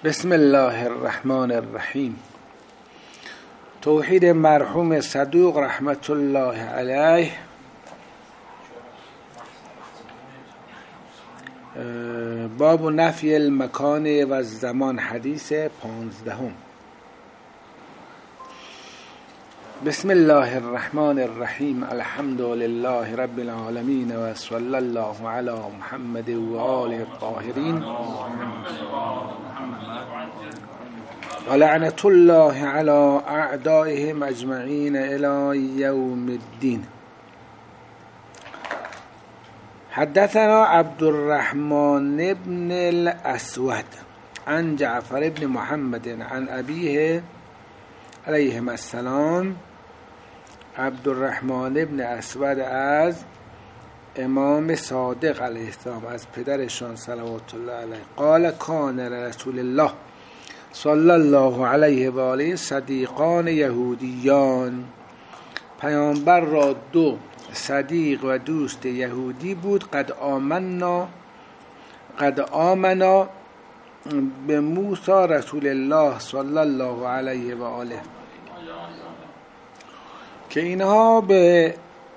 بسم الله الرحمن الرحیم. توحید مرحوم صدوق رحمت الله علیه. باب نفی المکان و الزمان، حدیث 15. بسم الله الرحمن الرحیم. الحمد لله رب العالمین و صلی الله علی محمد و آله الطاهرین و لعنت الله علی اعدائهم اجمعین الی یوم الدین. حدثنا عبد الرحمن بن الاسود عن جعفر بن محمد عن ابیه علیهم السلام. عبد الرحمن بن اسود از امام صادق علیه السلام، از پدرشان صلوات الله علیه، قال کان رسول الله صلی الله علیه و آله صدیقان یهودیان. پیامبر را دو صدیق و دوست یهودی بود. قد آمنا به موسی رسول الله صلی الله علیه و آله، که اینها به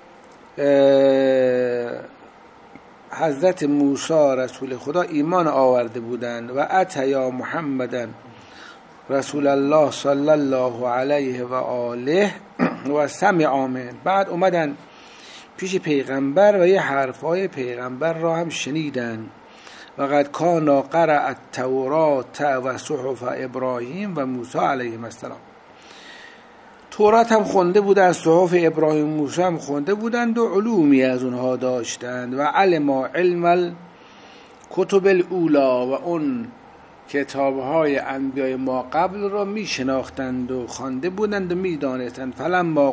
حضرت موسی رسول خدا ایمان آورده بودند. و اتیا محمدًا رسول الله صلی الله علیه و آله و سمع منه. بعد اومدن پیش پیغمبر و یه حرفای پیغمبر را هم شنیدن. و قد کانا قرأ التورات و صحف ابراهیم و موسی علیهم السلام. تورات هم خونده بودند، صحف ابراهیم و موسی هم خونده بودند و علومی از اونها داشتند. و علم الکتب الاولا، و اون کتاب‌های انبیای ما قبل را می شناختند و خوانده بودند و می دانستند. فلما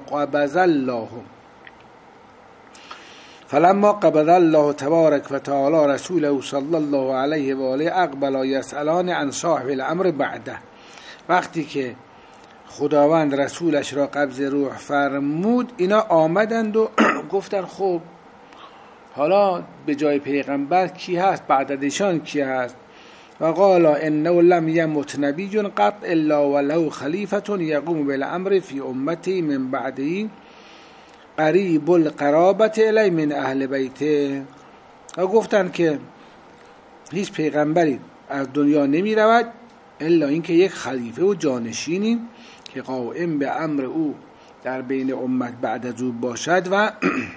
قبض الله تبارک و تعالی رسوله صلی الله علیه و آله اقبل یسألان عن صاحب الامر بعده. وقتی که خداوند رسولش را قبض روح فرمود، اینا آمدند و گفتند خب حالا به جای پیغمبر کی هست؟ بعد از ایشان کی هست؟ و قال انه لم یمت نبی قط الا وله خلیفة یقوم بالامر فی امتی من بعده قریب القرابة الی من اهل بیته. و گفتند که هیچ پیغمبری از دنیا نمی رود الا اینکه یک خلیفه و جانشینی که قائم به امر او در بین امت بعد از او باشد و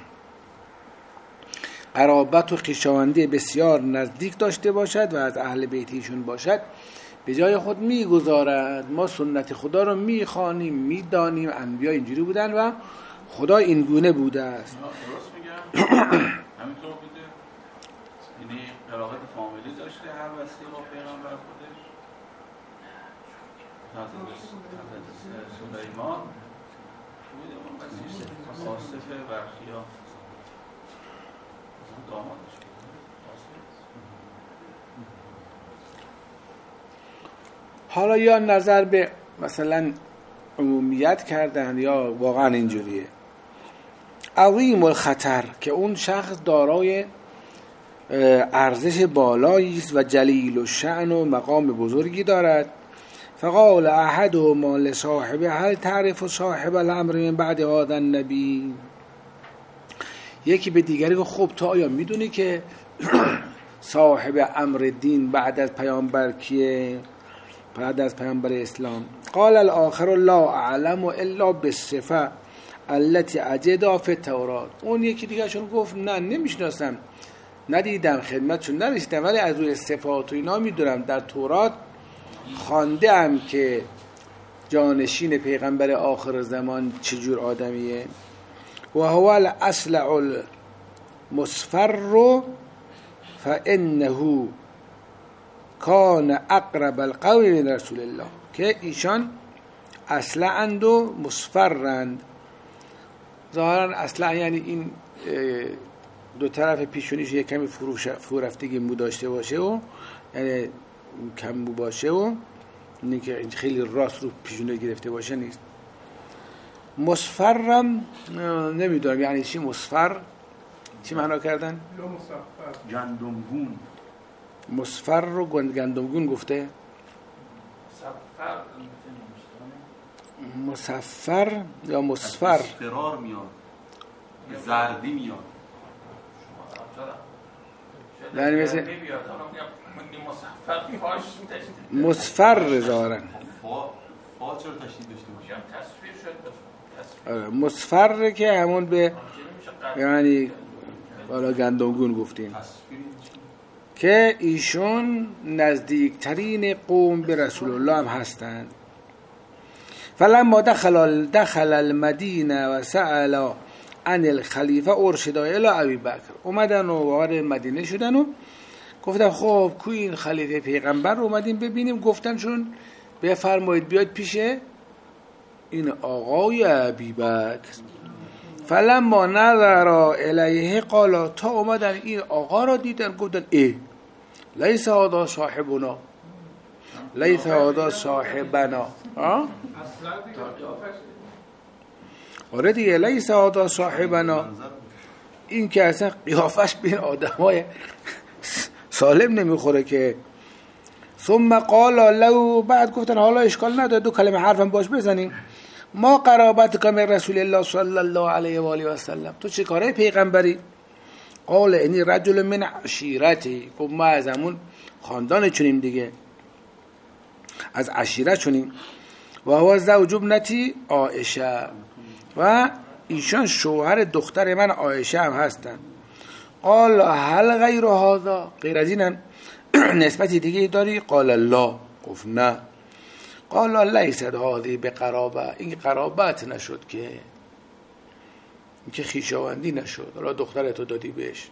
قرابت و خویشاوندی بسیار نزدیک داشته باشد و از اهل بیتیشون باشد، به جای خود میگذارد. ما سنت خدا رو میخوانیم، میدانیم انبیا اینجوری بودن و خدا این گونه بوده است. درست میگم؟ همینطور بوده؟ یعنی قرابت فامیلی داشته هر وسیله با پیغمبر خودش؟ حضرت سلیمان بوده اون وسیله آصف برخیا دامادش حالا یا نظر به مثلا عمومیت کردن یا واقعا اینجوریه. عظیم الخطر، که اون شخص دارای ارزش بالایی است و جلیل الشأن و مقام بزرگی دارد. فقال احدهما لصاحبه هل تعرف صاحب الامر من بعد هذا النبی. یکی به دیگری گفت خب تو آیا میدونی که صاحب امر دین بعد از پیامبر کیه؟ بعد از پیامبر اسلام. قال الاخر لا اعلم الا بالصفه التي اجدها في التورات. اون یکی دیگه شون گفت نه نمیشناسم، ندیدم، خدمتشون نرسیدم، ولی از روی صفات و اینا میدونم در تورات خوانده ام که جانشین پیغمبر آخر زمان چجور آدمیه. و هو الاصلع المصفر فانه کان اقرب القول من رسول الله، که ایشان اصلعند و مصفرند. ظاهرا اصلع یعنی این دو طرف پیشونیش یک کمی فورفتگی مو داشته باشه و یعنی کم مو باشه و اینی که خیلی راست رو پیشونی گرفته باشه نیست. مصفرم نمیدونم یعنی چی. مصفر چی معنا کردن؟ گندمگون. مصفر رو گندمگون گفته. مصفر یا مصفر اصفرار میاد، زردی میاد، یعنی مثل مصفر ظاهرا فا چرا تشدید داشته باشه؟ مصفر که همون به یعنی بالا گندمگون گفتیم که ایشون نزدیکترین قوم به رسول الله هم هستند. فلما دخل المدینه و سأل عن الخلیفه ارشد الی ابی بکر، اومدن و وارد مدینه شدن و گفتن خب کوی این خلیفه پیغمبر رو اومدیم ببینیم. گفتن چون بفرمایید بیاید پیش این آقای ابی بکر. فلما نظر الیه قال، تا اومدن این آقا را دیدن گفتن لیس هذا صاحبنا، لیس هذا صاحبنا. آره دیگه، لیس هذا صاحبنا، این که اصلا قیافش به این آدمای سالم نمیخوره که. ثم قال له، بعد گفتن حالا اشکال نداره دو کلمه حرفم باش بزنیم. ما قرابتک من رسول الله صلی الله علیه و آله و سلم، تو چه کاره پیغمبری؟ قال انی رجل من عشیرتی، خب ما از همون خاندان چونیم دیگه، از عشیره چونیم. و هو زوج ابنتی عایشه، و ایشان شوهر دختر من عایشه هم هستن. قال هل غیر هذا، غیر از اینم نسبتی دیگه داری؟ قال لا، گفت نه. قال لیست هذه بقرابه، این قرابت نشد که، این که خویشاوندی نشد، حالا دخترتو دادی بهش.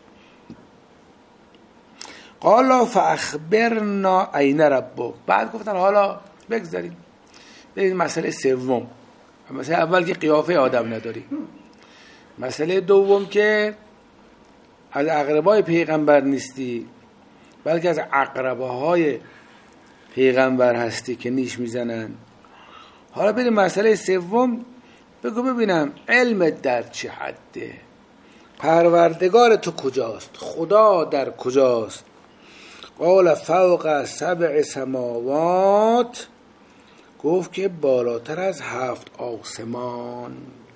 قال فاخبرنا این ربک، بعد گفتن حالا بگذاریم بریم مسئله سوم. مسئله اول که قیافه آدم نداری، مسئله دوم که از اقربای پیغمبر نیستی بلکه از اقرباهای پیغمبر هستی که نیش میزنن. حالا بریم مسئله سوم، بگو ببینم علمت در چه حده، پروردگار تو کجاست، خدا در کجاست؟ قال فوق 7 سماوات، گفت که بالاتر از 7 آسمان.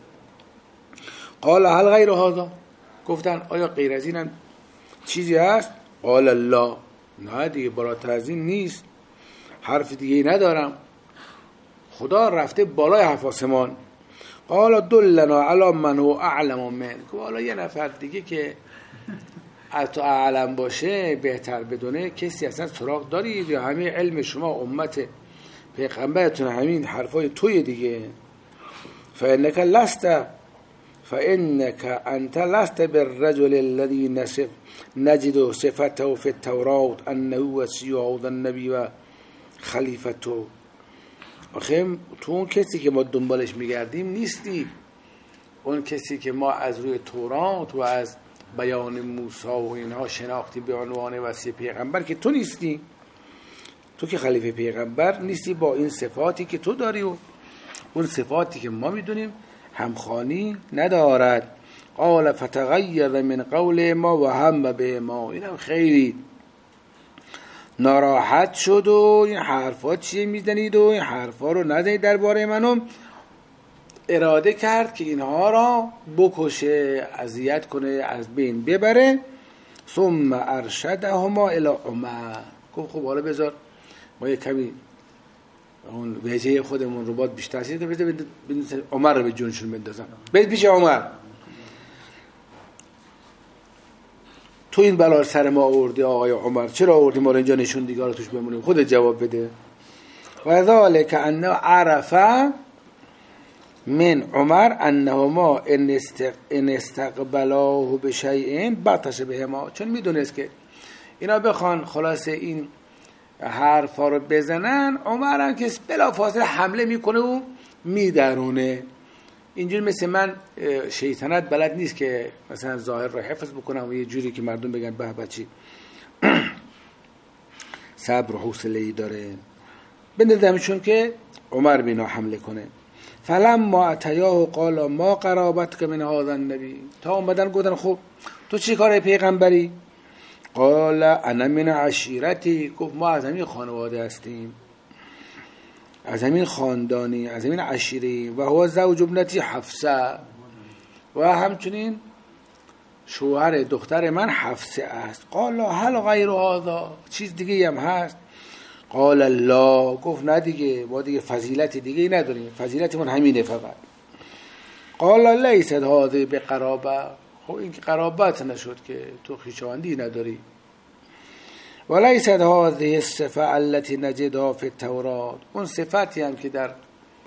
قال هل غیر هذا، گفتن آیا غیر از این هم چیزی هست؟ قال لا، نه دیگه بالاتر از این نیست، حرف دیگه ندارم، خدا رفته بالای 7 آسمان. قال دلنا علی من هو اعلم منک، حالا یه نفر دیگه که از تو اعلم باشه، بهتر بدونه، کسی اصلا سراغ دارید یا همه علم شما امت پیغمبرتون همین حرفای توی دیگه؟ فانک انت لست بالرجل الذي نجد صفته في التوراة انه وصي هذا النبي و خلیفته. آخه تو اون کسی که ما دنبالش میگردیم نیستی، اون کسی که ما از روی تورات و از بیان موسی و اینها شناختی به عنوان وصی پیغمبر، که تو نیستی، تو که خلیفه پیغمبر نیستی با این صفاتی که تو داری و اون صفاتی که ما میدونیم همخوانی ندارد. قال فتغیر من قول ما و هم به ما، اینم خیلی ناراحت شد و این حرفا چیه میزنید و این حرفا رو نزنید درباره منم. اراده کرد که اینها را بکشه، اذیت کنه، از بین ببره. ثم ارشدهما الی عمر، گفت خب حالا بذار ما یک کمی اون وجه خودمون رو باید بیشتر شید، بذار عمر رو به جونشون بندازم، برید پیش عمر، تو این بلا سر ما آوردی آقای عمر، چرا آوردی ما رو اینجا نشون دیگه رو توش بمونیم، خودت جواب بده. و ذالک انه عرف من عمر انهما ان استقبلاه بشیء بطش بهما، چون میدونست که اینا بخوان خلاصه این حرفا رو بزنن، عمر هم که بلافاصله حمله میکنه و میدرونه. اینجوری مثل من شیطنت بلد نیست که مثلا ظاهر رو حفظ بکنم و یه جوری که مردم بگن به بچی صبر و حوصله‌ای داره، بندازمشون که عمر بینا حمله کنه. فلما اتیاه قال ما قرابتک من هذا النبی، تا اومدن گفتن خب تو چی کاره پیغمبری؟ قال انا من عشیرتی، گفت ما از همین خانواده هستیم. از همین خاندانی، از همین عشیره. و هو زوج ابنتی حفصه، و همچنین شوهر دختر من حفصه است. قال هل غیر هذا، چیز دیگه هم هست؟ قال لا، گفت نه دیگه، ما دیگه فضیلت دیگه نداریم، فضیلتمون همینه فقط. قال لیست هذه بقرابه، خب این که قرابت نشد که تو خویشاوندی نداری. ولیست هذه الصفه التي نجدها في التورات، اون صفتی هم که در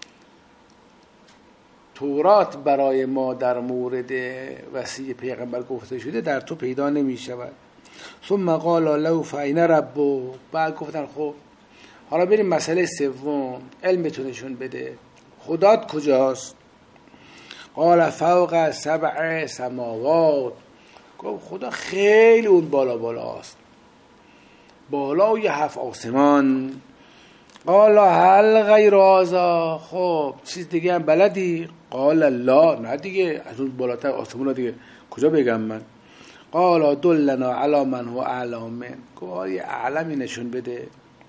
تورات برای ما در مورد وصی پیغمبر گفته شده در تو پیدا نمی شود. ثم قال له فاین ربک، بعد گفتن خب حالا بریم مسئله سوم، علمتون نشون بده، خدات کجاست؟ قال فوق 7 سماوات، گفت خدا خیلی اون بالا بالاست، بالای 7 آسمان. قال هل غیر هذا، خب چیز دیگه هم بلدی؟ قال لا، نه دیگه، از اون بالاتر آسمان دیگه کجا بگم من؟ قال دلنا علی من هو اعلم من، گفت یه اعلمی نشون بده.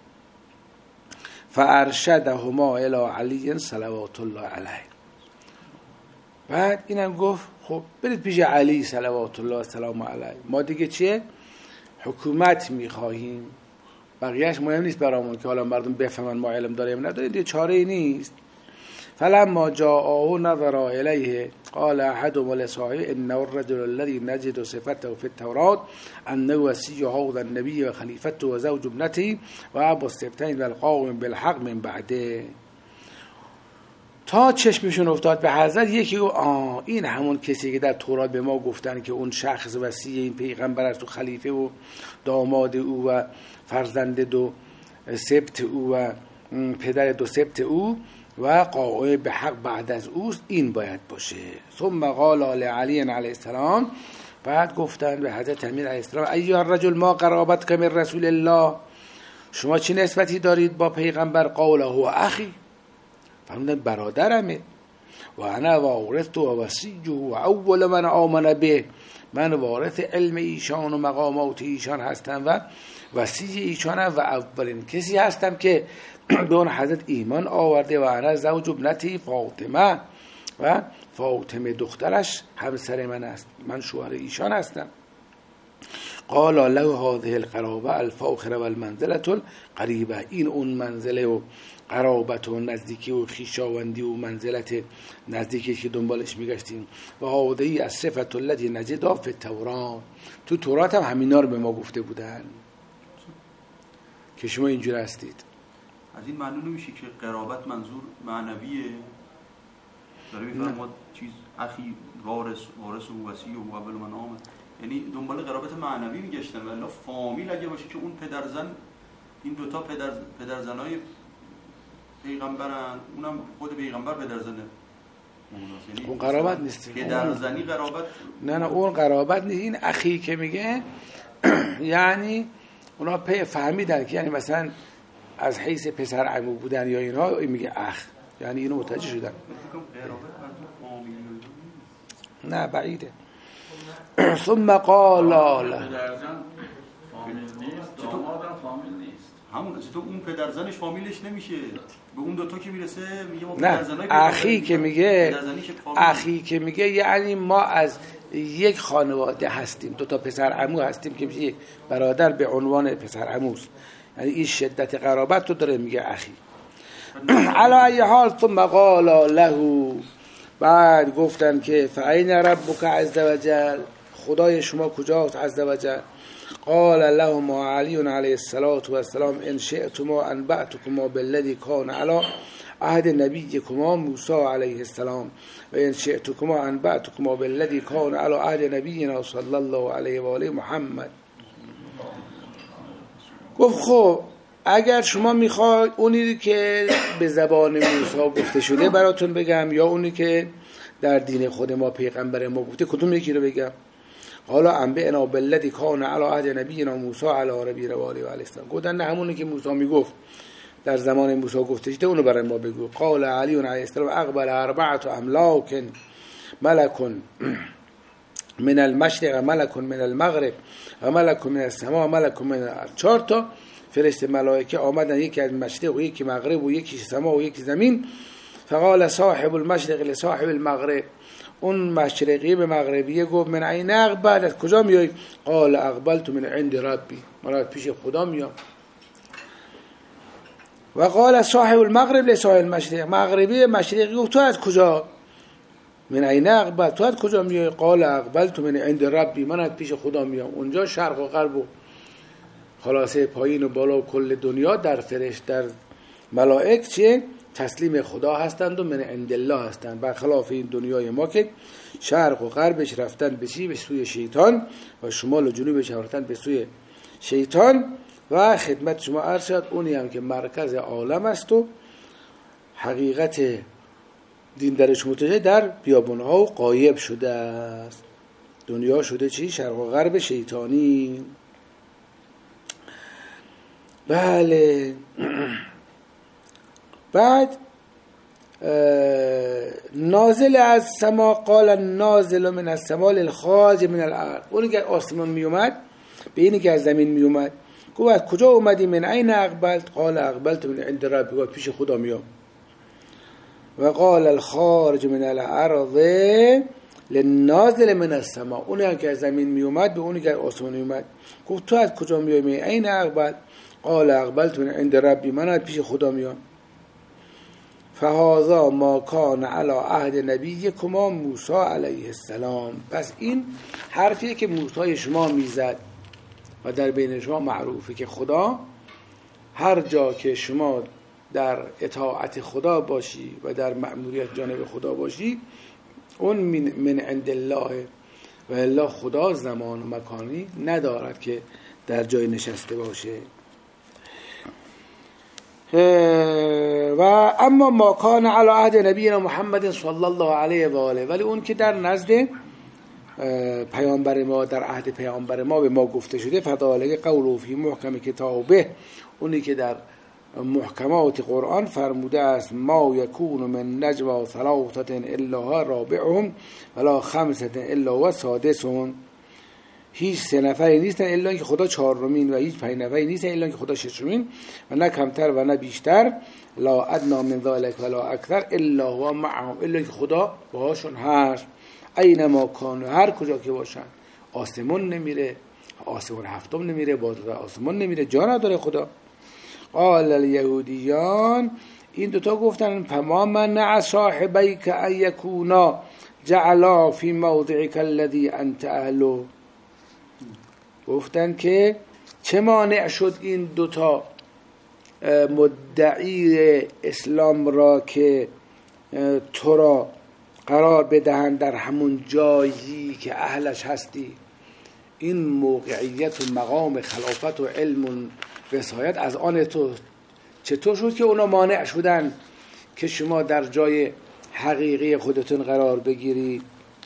فارشدهما الی علی صلوات الله علیه. بعد اینم گفت خب برید پیش علی صلوات الله سلام علیه، ما دیگه چیه؟ حکومت میخواهیم، بقیهش مهم نیست برامون که حالا مردم بفهمن ما علم داریم نداریم، دیگه چاره ای نیست. فلما جاءه نظر الیه قال احدهم لصاحبه انه الرجل الذي نجد صفته في التوراة انه وصي هذا النبي وخليفته وزوج ابنته وابو السبتين والقائم بالحق من بعده. تا چشمشون افتاد به حضرت، یکی این همون کسی که در تورات به ما گفتن که اون شخص وصی این پیغمبر است و خلیفه و داماد او و فرزند دو سبت او و پدر دو سبت او و قائم به حق بعد از اوست، این باید باشه. ثم قال لعلی علیه السلام، بعد گفتن به حضرت امیر علیه السلام ایها الرجل ما قرابتک من رسول الله، شما چه نسبتی دارید با پیغمبر؟ قال هو اخی، فرمودن برادرمه. و انا وارثته و وصیه و اول من آمن به، من وارث علم ایشان و مقامات ایشان هستم و وصی ایشانم و اولین کسی هستم که به اون حضرت ایمان آورده. و انا زوج ابنتی فاطمه، و فاطمه دخترش همسر من است، من شوهر ایشان هستم. قال له هذه القرابه الفاخره والمنزله القریبه، این اون منزله و قرابت و نزدیکی و خویشاوندی و منزلت نزدیکی که دنبالش میگشتیم. و هذه الصفه التي نجدها في التوراة، تو تورات هم همینا رو به ما گفته بودن که شما اینجور هستید. از این معنی نمیشه که قرابت منظور معنویه؟ داره میفرماد چیز اخی وارث و وصی و اول من آمد، یعنی دنبال قرابت معنوی میگشتن. ولی فامیل اگه باشه که اون پدرزن، این دوتا پدرزنای پیغمبرن، اونم خود پیغمبر پدرزنه، اون قرابت نیست. پدرزنی قرابت نه اون قرابت نیست. این اخی که میگه یعنی اونا فهمیدن که یعنی مثلا از حیث پسر عمو بودن یا اینها، میگه اخ، یعنی اینو متوجه شدن. نه بعیده. ثم قال له همون تو اون پدرزنش فامیلش نمیشه، به اون دوتا که میرسه میگه ما پدرزنای اخی که میگه اخی که میگه یعنی ما از یک خانواده هستیم، دوتا پسر عمو هستیم که میشه یک برادر به عنوان پسر عموست، یعنی این شدت قرابت رو داره میگه اخی. علی ای حال ثم قال له، بعد گفتن که فاین ربک عز وجل، خدای شما کجاست عز وجل؟ قال لهم علی علیه السلام ان شئتما انبأتكما بالذی کان علی عهد نبیکما موسی علیه السلام و ان شئتكما انبأتكما بالذی کان علی عهد نبینا صلی الله علیه و آله محمد. گفت خب اگر شما میخواید اونی که به زبان موسی گفته شده براتون بگم یا اونی که در دین خود ما پیغمبر ما گفته، کدوم یکی رو بگم؟ حالا انبئنا بالذی کان علی عهد نبینا موسی علی نبی و آله و السلام. گفتن نه همونی که موسی میگفت در زمان موسی گفته شده اونو برای ما بگو. قال علی علیه السلام اقبل 4 املاک ملک من المشرق ملک من المغرب و ملک من السماء ملک من 4 تا فرشته ملائکه آمدن، یکی از مشرق و یکی مغرب و یکی سما و یکی زمین. فقال صاحب المشرق لصاحب المغرب، اون مشرقی به مغربی گفت من این اقبل، از کجا میای؟ قال اقبلت من عند ربی، من از پیش خدا میام. و قال صاحب المغرب لصاحب المشرق، مغربی مشرقی گفت تو از کجا؟ من این اقبل، تو از کجا میای؟ قال اقبلت من عند ربی، من از پیش خدا میام. اونجا شرق و غرب و خلاصه پایین و بالا و کل دنیا در فرشت در ملائک چه تسلیم خدا هستند و من عند الله هستند، برخلاف این دنیای ما که شرق و غربش رفتن به چی؟ به سوی شیطان و شمال و جنوبش رفتن به سوی شیطان. و خدمت شما عرض شد اونی هم که مرکز عالم است و حقیقت دین درش متوجه در بیابانها و غایب شده است. دنیا شده چی؟ شرق و غرب شیطانی. بله. بعد نازل از سما، قال نازل من السما للخارج من الارض، اونی که آسمان می اومد به اینی که از زمین می اومد. گفت از کجا اومدی؟ من این اقبلت؟ قال اقبلت من عند ربی، گفت پیش خدا میام. و قال الخارج من الارض للنازل من السما، اونی که از زمین می اومد به اونی که از آسمان می اومد. گفت تو از کجا میای؟ من این اقبلت؟ قال اقبلت من عند ربی، من از پیش خدا میام. فهذا ما کان علی عهد نبیکما موسی علیه السلام، پس این حرفیه که موسی شما میزد و در بین شما معروفه که خدا هر جا که شما در اطاعت خدا باشی و در مأموریت جانب خدا باشی اون من عند الله، و الا خدا زمان و مکانی ندارد که در جای نشسته باشه. و اما ما کان علی عهد نبینا محمد صلی الله علیه و آله، ولی اون که در نزد پیامبر ما، در عهد پیامبر ما به ما گفته شده، فذلک قوله فی محکم کتابه، اونی که در محکمات قرآن فرموده است ما یکون من نجوا ثلاثه الا رابعهم ولا خمسه الا و سادسهم، هیچ سه نفری نیستن الا که خدا چهارمین و هیچ پنج نفری نیستن الا که خدا ششمین و نه کمتر و نه بیشتر، لا ادنا من ذلك ولا اکثر الا هو معهم، الا که خدا باهاشون هست. اینما کانوا، هر کجا که باشن، آسمون نمیره، آسمون هفتم نمیره، بالای آسمون نمیره، جا نداره خدا. قال الیهودیان، این دوتا گفتن فما منع صاحبیک ان یکونا جعلا فی موضعک الذی انت اهله، گفتن که مانع شد این دوتا مدعی اسلام را که تو را قرار بدهند در همون جایی که اهلش هستی. این موقعیت و مقام خلافت و علم و وصایت از آن تو، چطور شد که اونا مانع شدن که شما در جای حقیقی خودتون قرار بگیری؟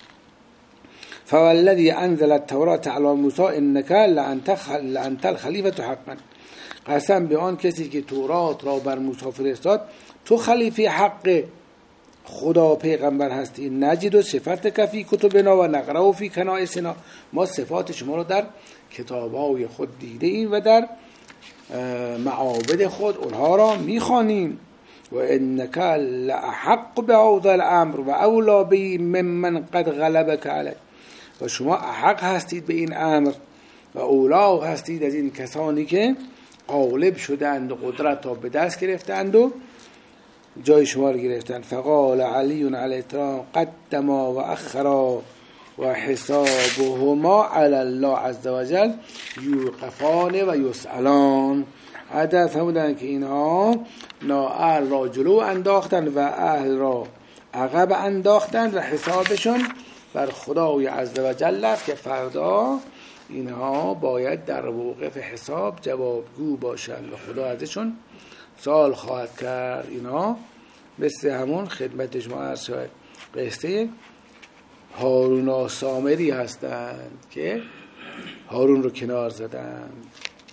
فوالذی انزل التوراة علی موسی انک لانت الخلیفة حقا، قسم به آن کسی که تورات را بر موسی فرستاد تو خلیفه حق خدا پیغمبر هستی. نجد و صفت کفی کتبنا و نقرأ فی کنائسنا، ما صفات شما رو در کتاب‌های خود دیده ایم و در معابد خود اونها را میخوانیم. و انک لأحق بهذا الامر و اولا به ممن قد غلبک علیه، و شما احق هستید به این امر و اولا هستید از این کسانی که غالب شدند و قدرت را به دست گرفتند و جای شما رو گرفتند. فقال علی علیه السلام قدما و اخرا و حسابهما علی الله عز وجل یوقفان و یسألان، عدد فرمودن که اینها نااهل را جلو انداختن و اهل را عقب انداختن و حسابشون بر خدای عز وجل است که فردا اینها باید در موقف حساب جوابگو باشند و خدا ازشون سوال خواهد کرد. اینها مثل همون خدمت شما عرض شد قصه هارون سامری هستند که هارون رو کنار زدند.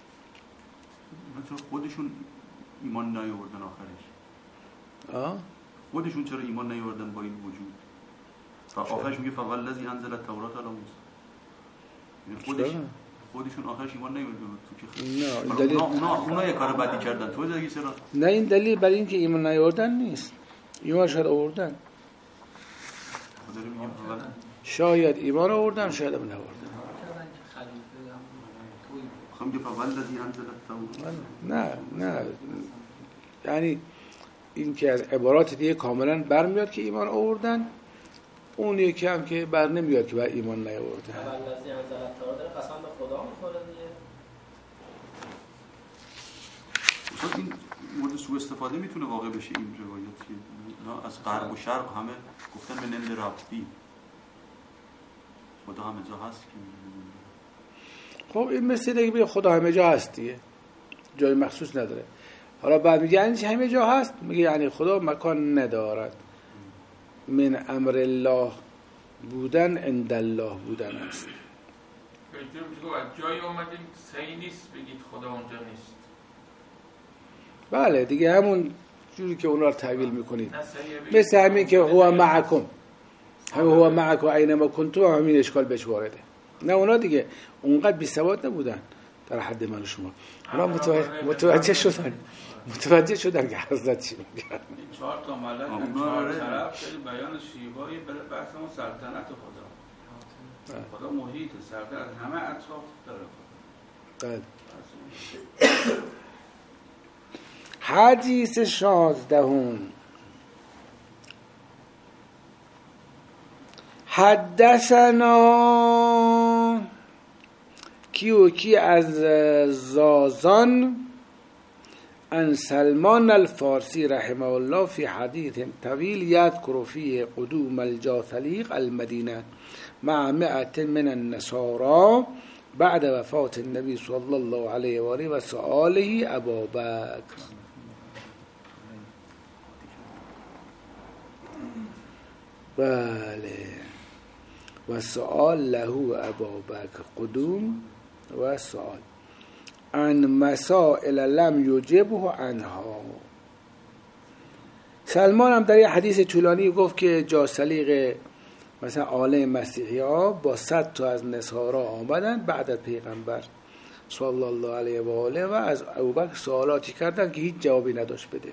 خودشون ایمان نیاوردن آخرش. خودشون چرا ایمان نیاوردن با این وجود؟ آخرش میگه فوالذی انزل التوراة علی موسی. خودشون آخرش ایمان نیوردن تو که نه این دلیل اونا یه کار بدی کردن تو دیگه چرا؟ نه این دلیل برای اینکه ایمان نیاوردن نیست، ایمان شاید آوردن، شاید ایمان آوردن شاید هم نآوردن. نه یعنی این که از عبارات دیگه کاملا برمیاد که ایمان آوردن، اون یکی هم که بر نمیاد که بر ایمان نیاوردن. قسم به خدا میخوره دیگه. این مورد سوء استفاده میتونه واقع بشه این روایت که از غرب و شرق همه گفتن به نند ربطی خدا همه جا هست که خب این مثل دیگه بگه خدا همه جا هست دیگه، جای مخصوص نداره. حالا بعد میگه یعنی همه جا هست، میگه یعنی خدا مکان ندارد، من امر الله بودن عند الله بودن است. جای اومدیم صحیح نیست بگید خدا اونجا نیست. بله دیگه همون جوری که اونا رو تعبیل میکنید، مثل همین که هو معکم، همین هو معکم اینما کنتم، همین اشکال بهش وارده. نه اونا دیگه اونقدر بی سواد نبودن در حد من و شما، اونا متوجه شدن که حضرت چی میگن. این 4 تا ملک 4 طرف خیلی بیان شیوایی برای بحث اون سلطنت خدا محیط سلطنت همه اطراف داره خدا. حدیث 16 حدثنا کی از زازان عن سلمان الفارسی رحمه الله في حديث طويل يذكر فيه قدوم الجاثليق المدينة مع 100 من النصارى بعد وفاة النبي صلى الله عليه وآله وسؤاله أبا بكر. بله و سؤال له ابا بکر قدوم و سؤال عن مسائل لم یجبه عنها. سلمان هم در یه حدیث طولانی گفت که جاثلیق مثلا عالم مسیحی ها با 100 تا از نصارا آمدن بعد از پیغمبر صلی الله علیه و آله و از ابوبکر سوالاتی کردن که هیچ جوابی نداشت بده.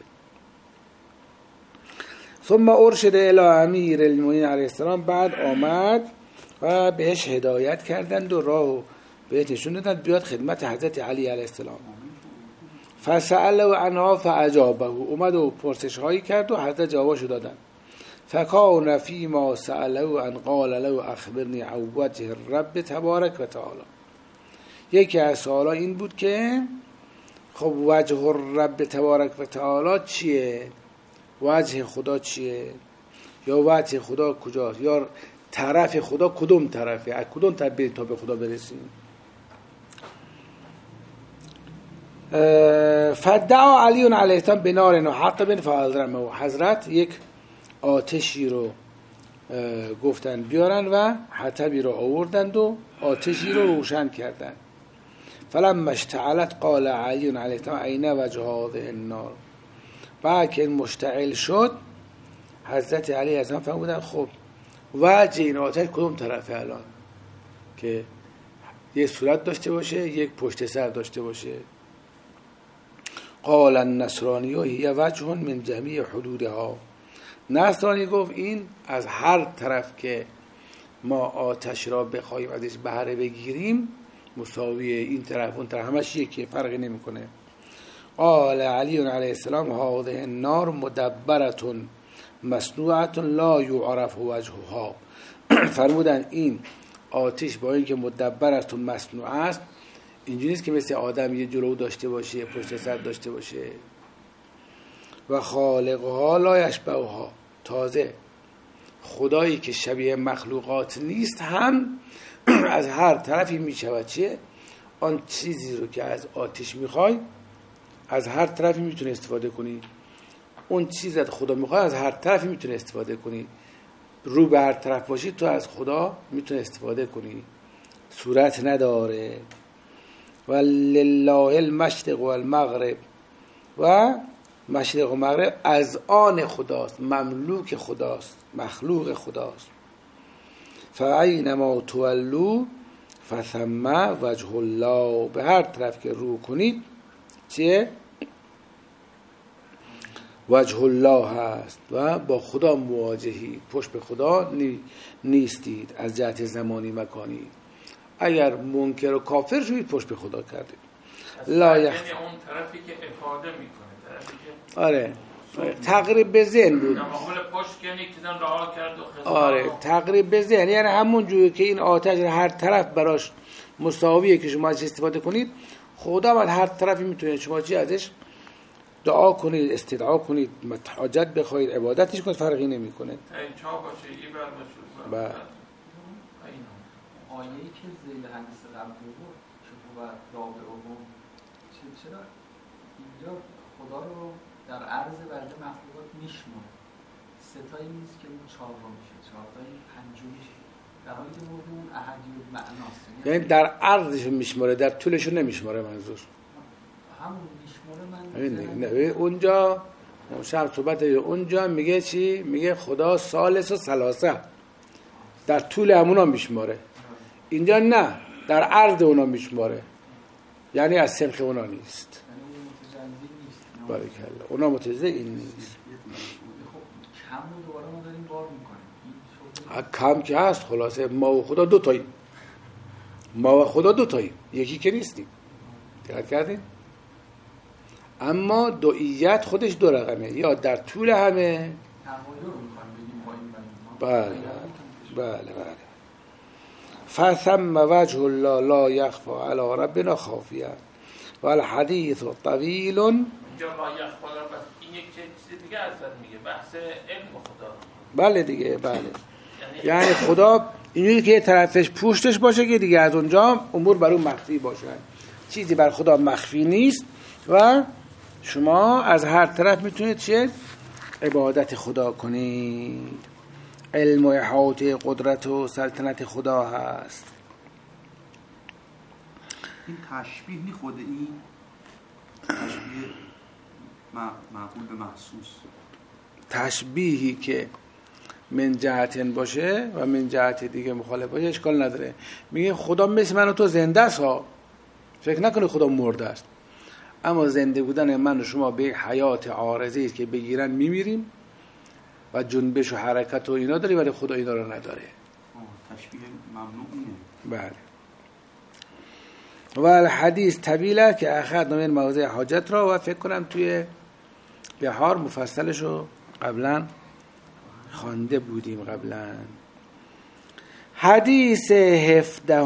ثم ارشد الی امیر المؤمنین علیه السلام، بعد آمد و بهش هدایت کردند و راهو بهش نشون دادند بیاد خدمت حضرت علی علیه السلام. فسأله عنها فاجابه، اومد و پرسش هایی کرد و حضرت جوابشو دادن. فکان فیما سأله ان قال له اخبرنی عن وجه الرب تبارک و تعالی. یکی از سوالا این بود که خب وجه الرب تبارک و تعالی چیه؟ وجه خدا چیه؟ یا وجه خدا کجاست؟ یا طرف خدا کدوم طرفه؟ از کدوم طرف برید تا به خدا برسیم؟ فدعا علی علیه السلام بنار و حطب فاضرمه، حضرت یک آتشی رو گفتن بیارن و حطبی رو آوردند و آتشی رو روشن کردند. فلما اشتعلت قال علی علیه السلام عین وجه هذه النار. بعد که مشتعل شد حضرت علی السلام فرمودن خب وجه این آتش کدوم طرفه الان که یک صورت داشته باشه یک پشت سر داشته باشه؟ قال النصرانی هی وجه من جمیع حدودها. نصرانی گفت این از هر طرف که ما آتش را بخوایم ازش بهره بگیریم مساوی این طرف اون طرف همش یکی، فرقی نمیکنه. قال علی علیه السلام هذه النار مدبرة مصنوعة لا یعرف وجهها. فرمودن این آتش با اینکه مدبر است و مصنوع است اینجوری نیست که مثل آدم یه جلو داشته باشه پشت سر داشته باشه. و خالقها لا یشبهها، تازه خدایی که شبیه مخلوقات نیست هم از هر طرفی میشود چیه؟ آن چیزی رو که از آتش میخوای از هر طرفی میتونه استفاده کنی، اون چیزی که خدا میخواد از هر طرفی میتونه استفاده کنی. رو به هر طرف باشی تو از خدا میتونه استفاده کنی، صورت نداره. و لله المشرق و المغرب، و مشرق و مغرب از آن خداست، مملوک خداست، مخلوق خداست. فاینما تولوا فثم وجه الله، به هر طرف که رو کنید چیه؟ وجه الله هست و با خدا مواجهید، پشت به خدا نیستید از جهت زمانی مکانی. اگر منکر و کافر شدید پشت به خدا کردید. لا یعنی اون طرفی که افاده میکنه، طرفی که آره تقریب به ذهن بود. معمول پشت یعنی که راه کرد و خزانه. آره تقریب به ذهن، یعنی همون جوری که این آتش هر طرف براش مساویه که شما ازش استفاده کنید، خدا بعد هر طرفی میتونه شما چی ازش دعا کنید، استدعا کنید، حاجت بخواید، عبادتش کنید، فرقی نمیکنه. این چا باشه ای بر باشه. آیه‌ای که ذیل حدیث قبل بود شما و رابعه چرا اینجا خدا رو در عرض برده مخلوقات میشماره، ستایی نیست که اون چهارم میشه، چهارتایی پنجم میشه، در حالی که اون احدی و معناست، یعنی در عرضش میشماره، در طولش نمیشماره. منظور همون میشماره. من اونجا شب صحبت اونجا میگه چی؟ میگه خدا ثالث و ثلاثه، در طول همونا میشماره. اینجا نه، در عرض اونا میشماره، یعنی از سنخ اونا نیست. باریکلا، اونا متجزی این نیست. کم رو دوباره ما داریم بار میکنیم. کم که هست، خلاصه ما و خدا دو تاییم، ما و خدا دو تاییم، یکی که نیستیم. دقت کردین؟ اما دوئیت خودش دو رقمه، یا در طول همه. بله بله. فثم وجه الله لا يخفى على ربنا خافيا والحديث طويل. اینجا لا يخفى این یک چیز دیگه ازت میگه، بحث علم خدا. بله دیگه، بله. یعنی خدا اینجوری که طرفش پوشتش باشه که دیگه از اونجا امور بر اون مخفی باشن. چیزی بر خدا مخفی نیست و شما از هر طرف میتونید چه عبادت خدا کنید. علم و احاطه قدرت و سلطنت خدا هست. این تشبیه نی خود این تشبیه معقول به محسوس، تشبیهی که من جهت باشه و من جهت دیگه مخالف باشه اشکال نداره. میگه خدا مثل من و تو زنده است ها، فکر نکنه خدا مرده است، اما زنده بودن من و شما به حیات عارضی است که بگیرن میمیریم و جنبش و حرکت و اینا داری، ولی خدا اینا رو نداره. تشبیه ممنوعیه. بله. و الحدیث طویله که اخذ من موضع حاجت را و فکر کنم توی بهار مفصلش رو قبلا خوانده بودیم. قبلا حدیث 17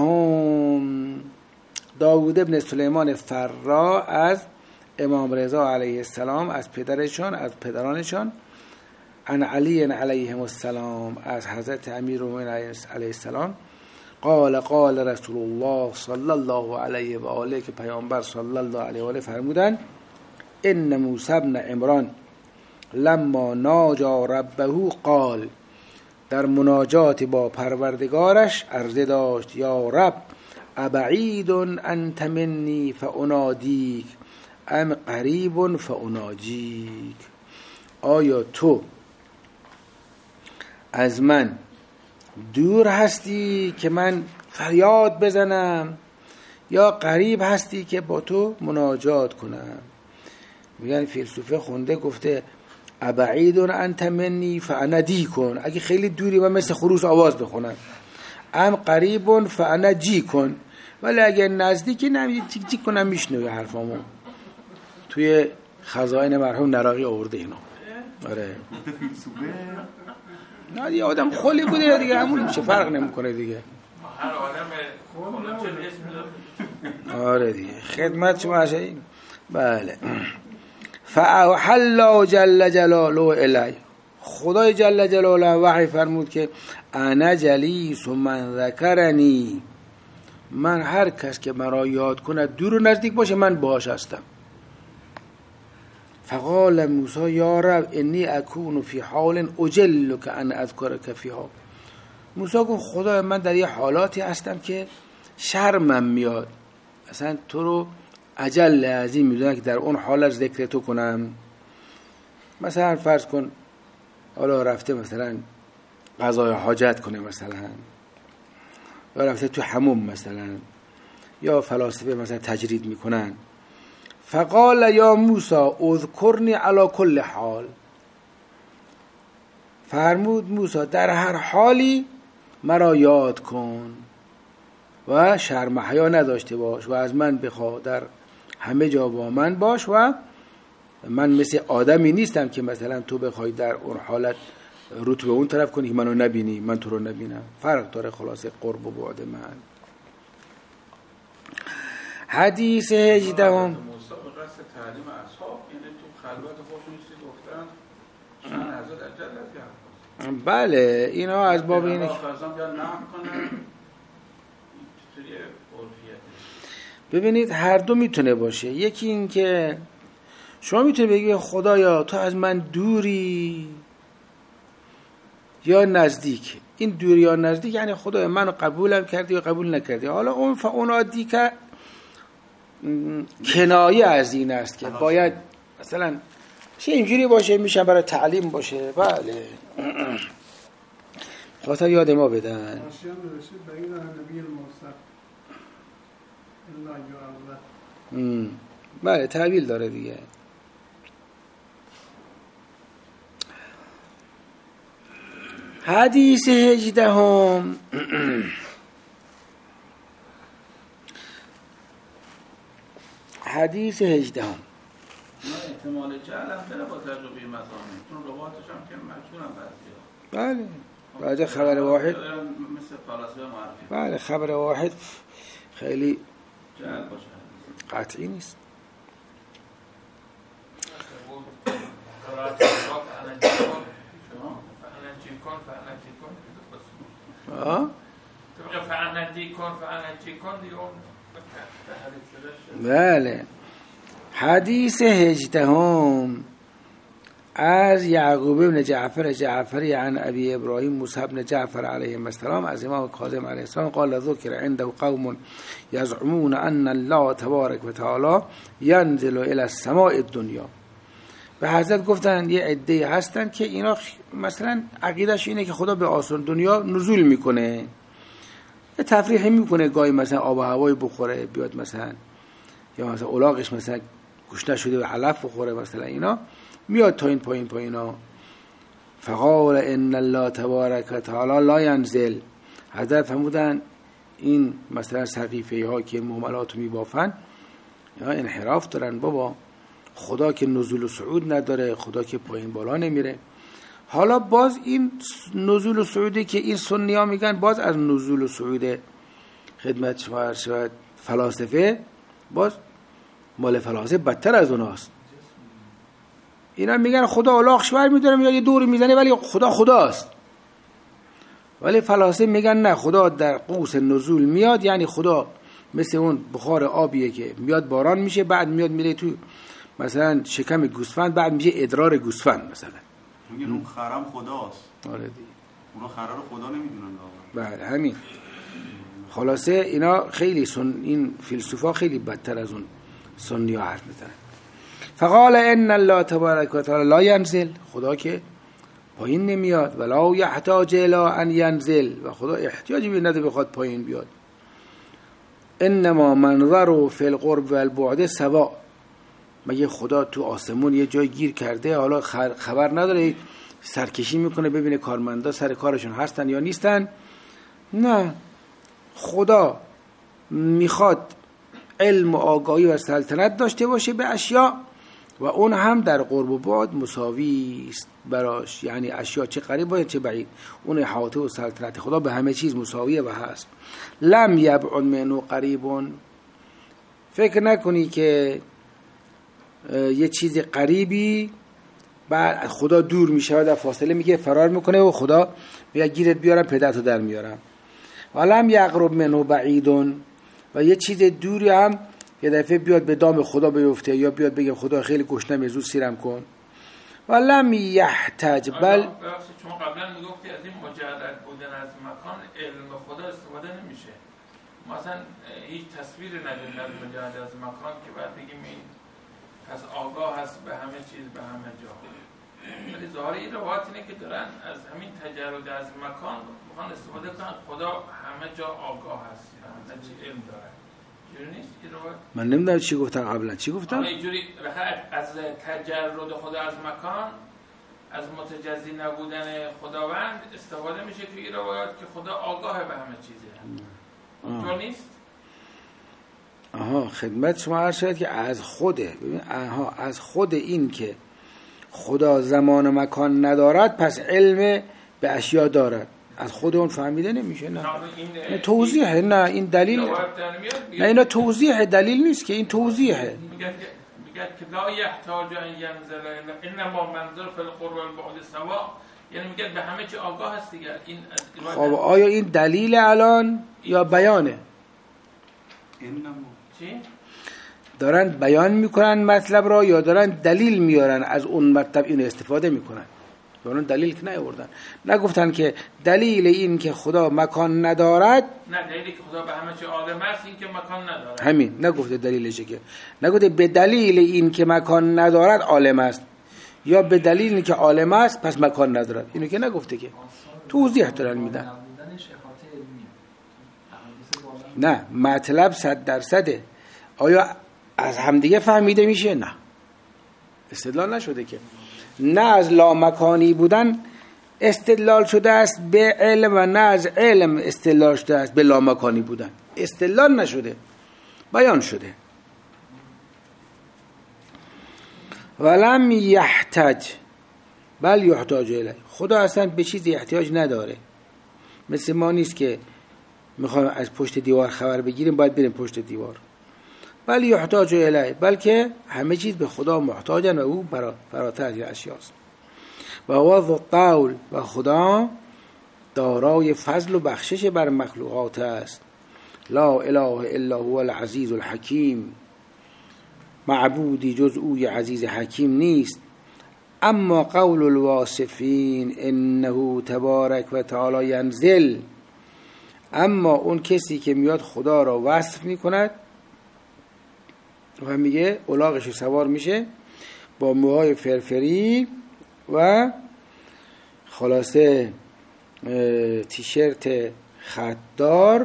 داوود ابن سلیمان فرا از امام رضا علیه السلام، از پدرشان، از پدرانشان، عن علی علیهم السلام، از حضرت امیرالمومنین علیه السلام، قال رسول الله صلی الله علیه و آله، که پیامبر صلی الله علیه و آله فرمودن ان موسی بن عمران لما ناجا ربه قال، در مناجات با پروردگارش عرضه داشت یا رب ابعید انت منی فانادیک ام قریب فاناجیک، آیا تو از من دور هستی که من فریاد بزنم یا قریب هستی که با تو مناجات کنم؟ میگن فیلسوفه خونده گفته ابعید انت منی فاندی کن، اگه خیلی دوری من مثل خروس آواز بخونم، ام قریب فاندی کن، ولی اگه نزدیکی نمی تیک تیک کنم میشنوی حرفامو. توی خزائن مرحوم نراقی آورده اینو. آره نه دیگه آدم خلی بوده دیگه، همون میشه، فرق نمیکنه دیگه. هر آدم آره دیگه خدمت شما هست. بله. فاوحى جل جلاله الی، خدای جل جلاله وحی فرمود که انا جلیس من ذکرنی، من هر کس که مرا یاد کنه دور و نزدیک باشه من باهاش هستم. فقال موسی یا رب انی اکون فی حال اجلک ان اذکرک فیها، موسی گفت خدا من در یه حالاتی هستم که شرمم میاد اصلا تو رو اجل عظیم میدونم که در اون حالت ذکر تو کنم. مثلا فرض کن حالا رفته مثلا قضای حاجت کنه مثلا، یا رفته تو حموم مثلا، یا فلاسفه مثلا تجرید میکنن. فقال یا موسی اذکرنی علی کل حال، فرمود موسی در هر حالی مرا یاد کن و شرم و حیا نداشته باش و از من بخوا، در همه جا با من باش و من مثل آدمی نیستم که مثلا تو بخوای در اون حالت رو تو به اون طرف کنی که منو نبینی من تو رو نبینم. فرق داره خلاصه قرب و بعد من. حدیث 18 موسی به قصد تعلیم اصحاب، یعنی تو خلوت خودشون چیزی گفتن شان حضرت اجل کرد. بله اینا از باب اینه که ببینید هر دو میتونه باشه. یکی این که شما میتونه بگی خدایا تو از من دوری یا نزدیک. این دوری یا نزدیک یعنی خدایا منو قبولم کردی یا قبول نکردی. حالا اون عادی که کنایه از این است که باید مثلا چه اینجوری باشه، میشه برای تعلیم باشه. بله خاطر یاد ما بدن. بله تعبیل داره دیگه. حدیث 18 حدیث 18 احتمال جهل هم داره با تجربه مزامین، چون رواتش هم که مجبورن بعضی. بله بعد خبر واحد مثل فلاسفه معرفی. بله خبر واحد خیلی جهل باشه قطعی نیست. بله حدیث 18 از یعقوب بن جعفر جعفری عن ابی ابراهیم موسی بن جعفر علیه السلام از امام کاظم علیه السلام قال ذکر عنده قوم یزعمون ان الله تبارک و تعالی ينزل الى السماء الدنیا. به حضرت گفتن یه عده هستن که اینا مثلا عقیدهش اینه که خدا به آسمان دنیا نزول میکنه، یه تفریحی میکنه، گاهی مثلا آب و هوایی بخوره بیاد مثلا، یا مثلا الاغش مثلا گوشته شده و علف بخوره مثلا، اینا میاد تا این پایینا. فقال ان الله تبارک و تعالی لا ينزل. حضرت فرمودن این مثلا سقیفه ها که مهملات میبافن یا انحراف دارن. بابا خدا که نزول و صعود نداره، خدا که پایین بالا نمیره. حالا باز این نزول و صعودی که این سنی ها میگن باز از نزول و صعود خدمت شما شاید فلاسفه باز مال فلاسفه بدتر از اوناست. اینا میگن خدا الاغش بر میداره میاد یه دوری میزنه ولی خدا خداست. ولی فلاسفه میگن نه، خدا در قوس نزول میاد، یعنی خدا مثل اون بخار آبیه که میاد باران میشه بعد میاد میره تو مثلا شکم گوسفند بعد میشه ادرار گوسفند مثلا. میگن اون خرم خداست. آره دیگه. اونا خرا رو خدا نمیدونن واقعا. بله همین. خلاصه اینا خیلی این فیلسوفا خیلی بدتر از اون سنی ها حرف میزنن. فقال ان الله تبارک و تعالی لا ينزل، خدا که پایین نمیاد، ولا يحتاج الى ان ينزل، و خدا احتیاجی به نداره بخواد پایین بیاد. انما منظر فی القرب والبعد سواء. مگه خدا تو آسمون یه جای گیر کرده حالا خبر نداره سرکشی میکنه ببینه کارمندا سر کارشون هستن یا نیستن؟ نه، خدا میخواد علم و آگاهی و سلطنت داشته باشه به اشیاء و اون هم در قرب و بعد مساوی است براش، یعنی اشیاء چه قریب باشه چه بعید، اون احاطه و سلطنت خدا به همه چیز مساویه و هست. لم یبعد منه قریب. فکر نکنی که یه چیز قریبی بعد خدا دور میشه و در فاصله میگه فرار میکنه و خدا میگه گیرت بیارم پدرتو در میارم. ولم یقرب منه بعید. و یه چیز دوری هم یه دفعه بیاد به دام خدا بیفته یا بیاد بگه خدا خیلی گشنمه زود سیرم کن. ولم یحتاج بل شما قبلا میگفتی از این مجرد بودن از مکان علم خدا استفاده نمیشه. مثلا هیچ تصویری نداریم از مجرد از مکان که بعد بگیم این پس آگاه هست به همه چیز به همه جا. ولی ظاهر این روایت اینه که دارن از همین تجرد از مکان میخوان استفاده کنن خدا همه جا آگاه هست، همه چی علم داره. اینجوری نیست این روایت؟ من نمیدونم چی گفتن قبلا. چی گفتن؟ اینجوری از تجرد خدا از مکان، از متجزی نبودن خداوند استفاده میشه توی این روایات که خدا آگاه به همه چیزه. اینطور نیست؟ آها، خدمت شما عرض شد که از خوده. ببین از خود این که خدا زمان و مکان ندارد پس علم به اشیا دارد، از خود اون فهمیده نمیشه. نه توضیحه، نه این دلیل، نه اینا توضیح دلیل نیست که این توضیحه. میگه که لا یحتاج ان ینزل انما منظر فی القرب والبعد سوا، یعنی میگه به همه چی آگاه هست دیگه. این خب آیا این دلیل الان یا بیانه؟ چی؟ دارن بیان میکنن مطلب را یا دارن دلیل میارن از اون مطلب اینو استفاده میکنن؟ دارن دلیل که نیاوردن، نگفتن که دلیل این که خدا مکان ندارد، نه دلیلی که خدا به همه چی عالم است این که مکان ندارد، همین نگفته دلیلشه، که نگفته به دلیل این که مکان ندارد عالم است یا به دلیل این که عالم است پس مکان ندارد، اینو که نگفته، که توضیح دارن میدن. نه مطلب 100%. آیا از همدیگه فهمیده میشه؟ نه، استدلال نشده که. نه از لامکانی بودن استدلال شده است به علم و نه از علم استدلال شده است به لامکانی بودن. استدلال نشده، بیان شده. ولم یحتاج بل یحتاج الیه، خدا اصلا به چیزی احتیاج نداره. مثل ما نیست که میخوایم از پشت دیوار خبر بگیریم باید بریم پشت دیوار. بل یحتاج الیه، بلکه همه چیز به خدا محتاجن و او فراتر از اشیاست. و هو ذو الطول، و خدا دارای فضل و بخشش بر مخلوقات است. لا اله الا هو العزیز الحکیم، معبودی جز اوی عزیز حکیم نیست. اما قول الواصفین انه تبارک و تعالی ینزل، اما اون کسی که میاد خدا را وصف میکند و میگه الاغش سوار میشه با موهای فرفری و خلاصه تیشرت خطدار،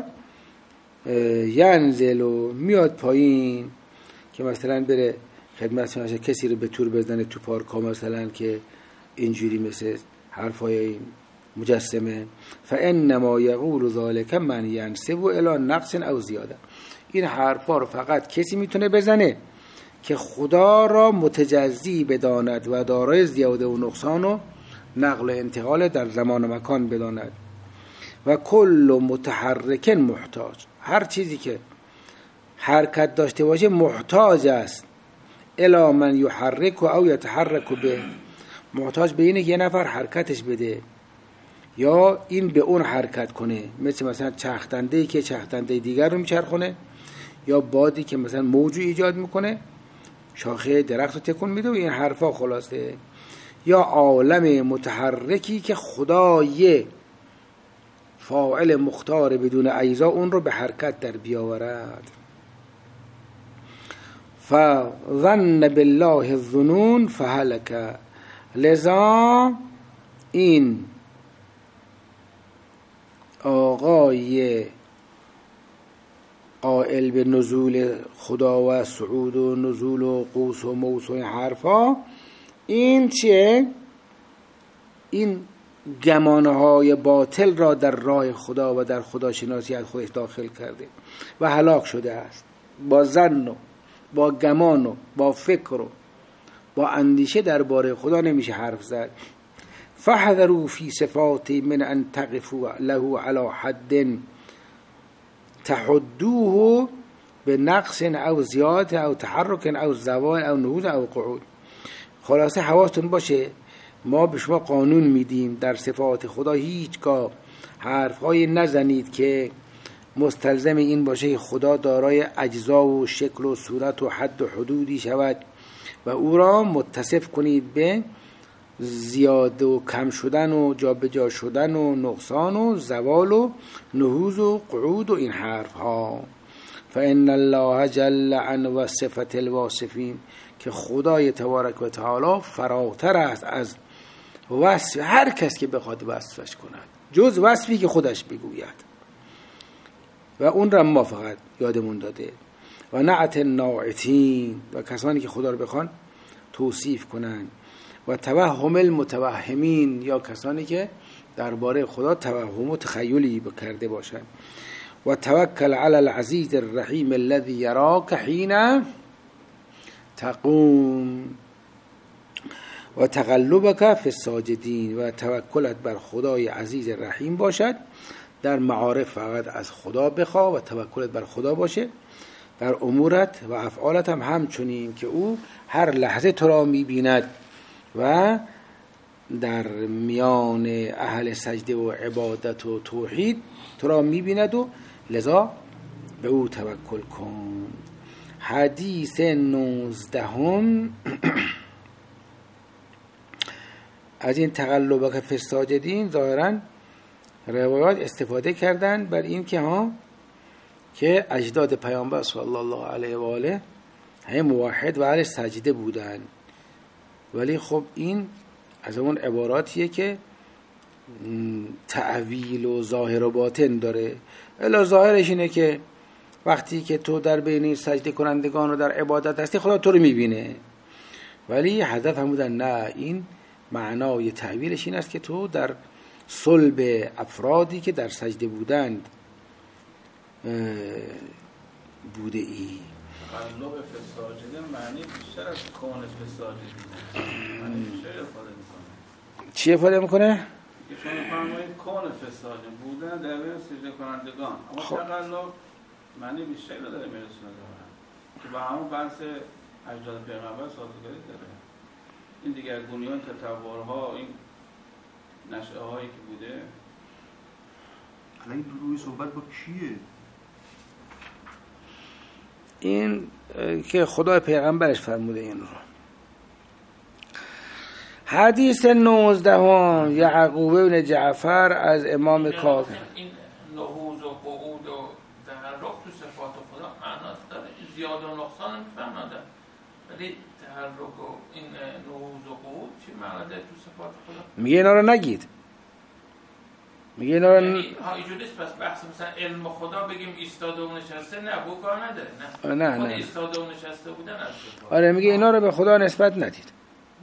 ینزل و میاد پایین، که مثلا بره خدمت شما کسی رو به تور بزنه تو پارک ها مثلا که اینجوری مثل حرفای مجسمه. فانما یقول ذلک من ینسب الی نقص او زیاده، این حرفا رو فقط کسی میتونه بزنه که خدا را متجزی بداند و دارای زیاده و نقصان و نقل و انتقال در زمان و مکان بداند. و کل متحرک محتاج، هر چیزی که حرکت داشته باشه محتاج است الی من یحرک او یتحرک به، محتاج به اینه که یه نفر حرکتش بده یا این به اون حرکت کنه، مثلا چرخدنده‌ای که چرخدنده دیگر رو میچرخونه، یا بادی که مثلا موج ایجاد میکنه، شاخه درخت رو تکون میده و این حرفا خلاصه. یا عالم متحرکی که خدای فاعل مختار بدون اجزا اون رو به حرکت در بیاورد. فظن بالله الظنون فهلك، لذا این آقای قائل به نزول خدا و صعود و نزول و قوس و موس و این حرفا، این چیه؟ این گمانه های باطل را در راه خدا و در خداشناسی از خودش داخل کرده و هلاک شده است. با ظن و با گمان و با فکر و با اندیشه درباره خدا نمیشه حرف زد. فحذروا فی صفاتی من ان تقفوا له علی حد تحدوه به نقص او زیاده او تحرک او زوال او نهوض او قعود. خلاصه حواستون باشه، ما به شما قانون میدیم در صفات خدا هیچگاه حرفهای نزنید که مستلزم این باشه خدا دارای اجزا و شکل و صورت و حد و حدودی شود و او را متصف کنید به زیاده و کم شدن و جابجا شدن و نقصان و زوال و نهوض و قعود و این حرف ها. فإن الله جل عن وصفة الواصفین، که خدای تبارک و تعالی فراتر است از وصف هر کس که بخواد وصفش کند جز وصفی که خودش بگوید و اون را ما فقط یادمون داده. و نعت الناعتین، و کسانی که خدا رو بخوان توصیف کنند. و توهم المتوهمین، یا کسانی که درباره خدا توهم و تخیلی کرده باشند. و توکل علی العزیز الرحیم الذی یراک حین تقوم و تقلبک فی الساجدین، و توکلت بر خدای عزیز رحیم باشد. در معارف فقط از خدا بخوا و توکلت بر خدا باشه، در امورت و افعالت هم همچنین که او هر لحظه تو را می‌بیند و در میان اهل سجده و عبادت و توحید تو را می‌بیند و لذا به او توکل کن. حدیث 19 از این تقلبک فی الساجدین ظاهراً روایات استفاده کردن بر این که اجداد پیامبر صلی الله علیه و آله همه موحد و اهل سجده بودن، ولی خب این از اون عباراتیه که تعویل و ظاهر و باطن داره. الا ظاهرش اینه که وقتی که تو در بین سجده کنندگان و در عبادت هستی خدا تو رو میبینه، ولی حضرت فرمودن نه، این معنای تعویلش این است که تو در صلب افرادی که در سجده بودند بوده ای. تقلب فی الساجدین معنی بیشتر از کون فی الساجدین، معنی بیشتر افاده میکنه. چی افاده میکنه؟ که شما فرمایید کون فی الساجدین بودن در بین سجده کنندگان، اما تقلب معنی بیشتر رو داره میرسونه که با همون بحث اجداد پیغمبر سازگاری داره. این دیگر گونیان تطورها، این نشأه هایی که بوده. الان روی صحبت با کیه؟ این که خدا پیغمبرش فرموده این رو. حدیث 19 یعقوب بن جعفر از امام کاظم. این نهوض و قعود و تحرک تو صفات خدا معناست داره، زیاد و نقصان میفرماده، ولی تحرک و این نهوض و قعود چی معنی داره تو صفات خدا؟ میگه اینا رو نگید، میگه اینا رو اینجوری نیست. پس بحث مثلا علم خدا بگیم ایستاده و نشسته، نه بو کار نداره. نه خود ایستاده و نشسته بودن از صفات. آره میگه اینا رو به خدا نسبت ندید.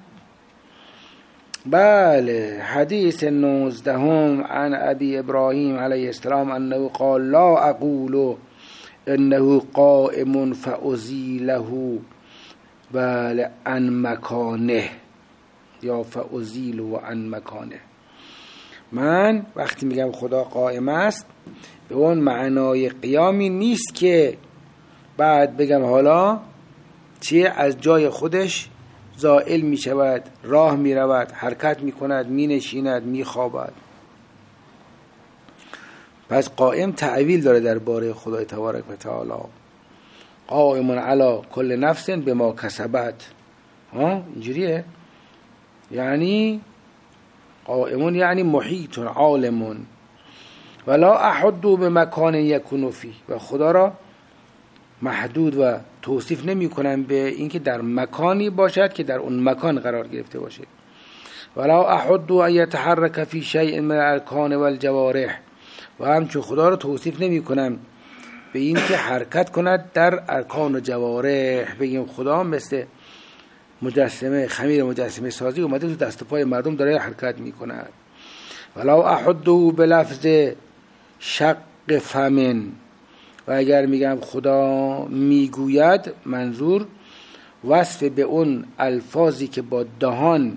بله. حدیث 19 عن ابی ابراهیم علیه السلام انه قال لا اقول انه قائم فازیله بل عن مکانه، یا فازیل و عن مکانه. من وقتی میگم خدا قائم است به اون معنای قیامی نیست که بعد بگم حالا چیه از جای خودش زائل می شود، راه می رود، حرکت می کند، می نشیند، می خوابد. پس قائم تعویل داره درباره خدای تبارک و تعالی. قائم علی کل نفس بما کسبت، اینجوریه. یعنی قائم یعنی محیط عالم ولا احد بمکان یکون فیه، و خدا را محدود و توصیف نمی کنم به اینکه در مکانی باشد که در اون مکان قرار گرفته باشه. ولا احد ان یتحرک فی شیء من الارکان والجوارح، و همچون خدا را توصیف نمی کنم به اینکه حرکت کند در ارکان و جوارح. بگیم خدا مثل مجسمه، خمیر مجسمه سازی اومده تو دست و پای مردم داره حرکت می کند. ولا احده بلفظ شق فمن، و اگر میگم خدا میگوید منظور وصف به اون الفاظی که با دهان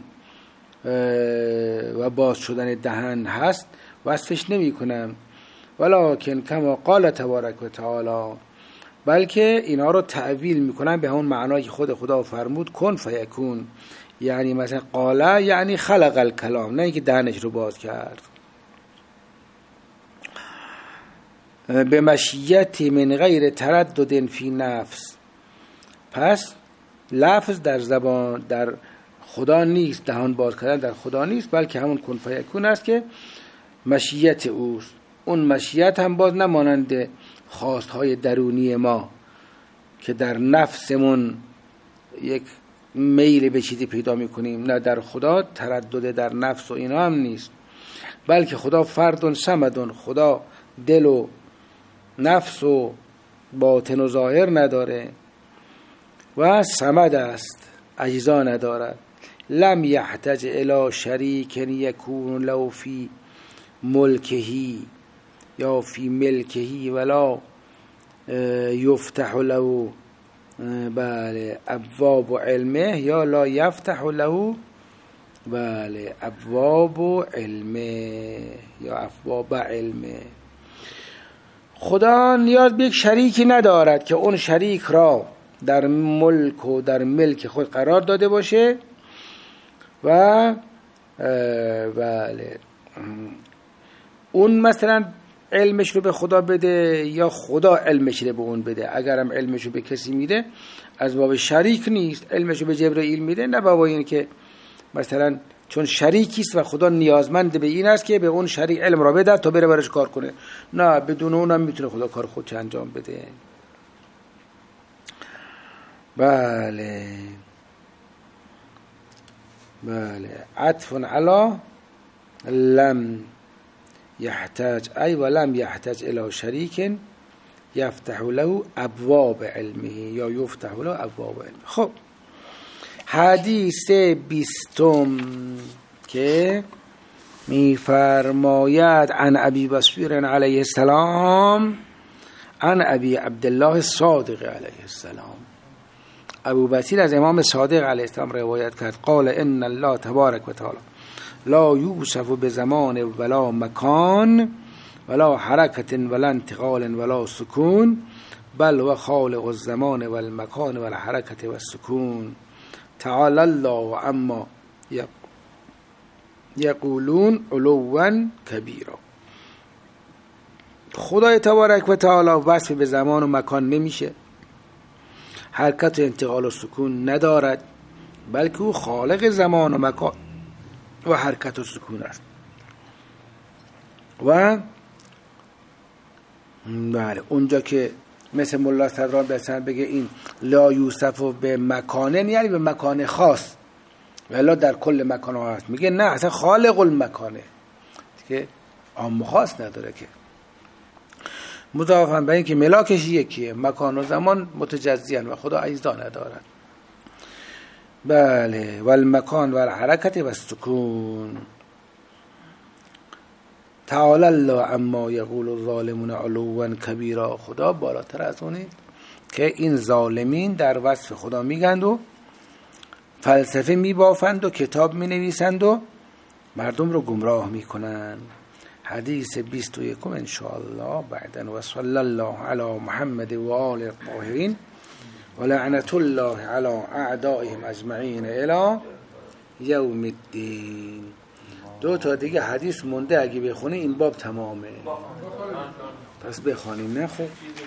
و باز شدن دهن هست وصفش نمی کنم. ولکن کما قال تبارک و تعالی، بلکه اینا رو تعویل میکنن به اون معنایی که خود خدا فرمود کن فیکون. یعنی مثلا قال یعنی خلق الکلام، نه اینکه دهنش رو باز کرد. به مشیت من غیر تردد فی نفس، پس لفظ در زبان در خدا نیست، دهان باز کردن در خدا نیست، بلکه همون کن فیکون است که مشیت اوست. اون مشیت هم باز نمانند خواستهای درونی ما که در نفسمون یک میل به چیزی پیدا میکنیم، نه در خدا تردد در نفس و اینا هم نیست، بلکه خدا فردون صمدون، خدا دل و نفس و باطن و ظاهر نداره و صمد است، اجزا ندارد. لم یحتج الی شریک یکون له فی ملکهی یا فی ملکهی ولا یفتح له بله ابواب علمه یا لا یفتح له بله ابواب علمه یا ابواب علمه. خدا نیاز به یک شریکی ندارد که اون شریک را در ملک و در ملک خود قرار داده باشه و بله اون مثلا علمش رو به خدا بده یا خدا علمش رو به اون بده. اگرم علمش رو به کسی میده از باب شریک نیست، علمش رو به جبرائیل میده نه بابا این که مثلا چون شریکیست و خدا نیازمند به این است که به اون شریک علم را بده تا بره برش کار کنه، نه بدون اونم میتونه خدا کار خودش انجام بده. بله عطف علی لم یحتاج ای و لم یحتاج الی شریک یفتح له ابواب علمه یا یفتح له ابواب علمه. خب حدیث 20 که میفرماید عن ابی بصیر علیه السلام عن ابی عبدالله الصادق علیه السلام. ابو بصیر از امام صادق علیه السلام روایت کرد قال ان الله تبارک و تعالی لا یوصف بزمان ولا مکان ولا حرکت ولا انتقال ولا سکون بل و خالق الزمان والمکان والحرکت والسکون تعالی الله عما یقولون علوا کبیرا. خدای تبارک و تعالی وصف به زمان و مکان نمیشه، حرکت و انتقال و سکون ندارد، بلکه او خالق زمان و مکان و حرکت و سکون است. و بله اونجا که مثل ملا صدران بسن بگه این لا یوصف به مکانه یعنی به مکان خاص ولی در کل مکان ها هست، میگه نه اصلا خالق المکانه که عام خاص نداره که مضافاً به این که ملاکش یکیه، مکان و زمان متجزیان و خدا اجزا ندارد. بله والمکان والحرکت والسکون تعالی الله عما یقول الظالمون علوا کبیرا. خدا بالاتر از اونه که این ظالمین در وصف خدا میگند و فلسفه میبافند و کتاب مینویسند و مردم رو گمراه میکنند. حدیث 21 ان شاء الله بعدن و صلی الله علی محمد و آل الطاهرین و لعنت الله علی اعدائهم اجمعین الی یوم الدین. 2 تا دیگه حدیث مونده، اگه بخونه این باب تمامه، پس بخوانیم. نه خب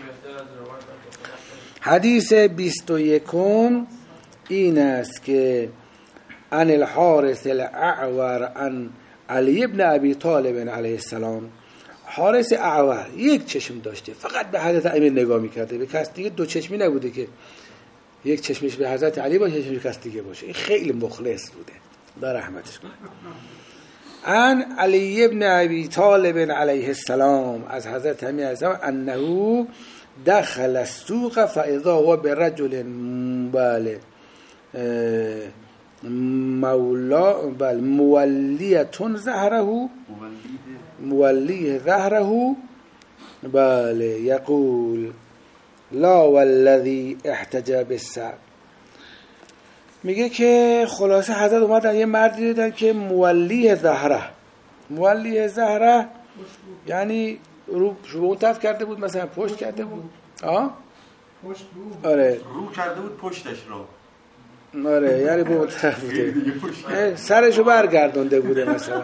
حدیث 21 این است که عن الحارث الاعور عن علی ابن ابی طالب علیه السلام. حارث اعور یک چشم داشته، فقط به حضرت امیر نگاه میکرده، به کس دیگه 2 چشمی نبوده که یک چشمش به حضرت علی باشه یک چشمش کس دیگه باشه. این خیلی مخلص بوده، در رحمتش کنه. عن علی ابن ابی طالب علیه السلام از حضرت امیر علیه السلام انه دخل السوق فاذا هو برجل بله مولا بل مولیتون ظهره بله یقول لا والذی احتجب بالسعد. میگه که خلاصه حضرت اومدن یه مردی دیدن که مولی ظهره یعنی رو اون طرف کرده بود، مثلا پشت کرده بود پشت بود آره رو کرده بود پشتش رو آره یعنی به اون طرف بوده سرشو برگردونده بوده مثلا.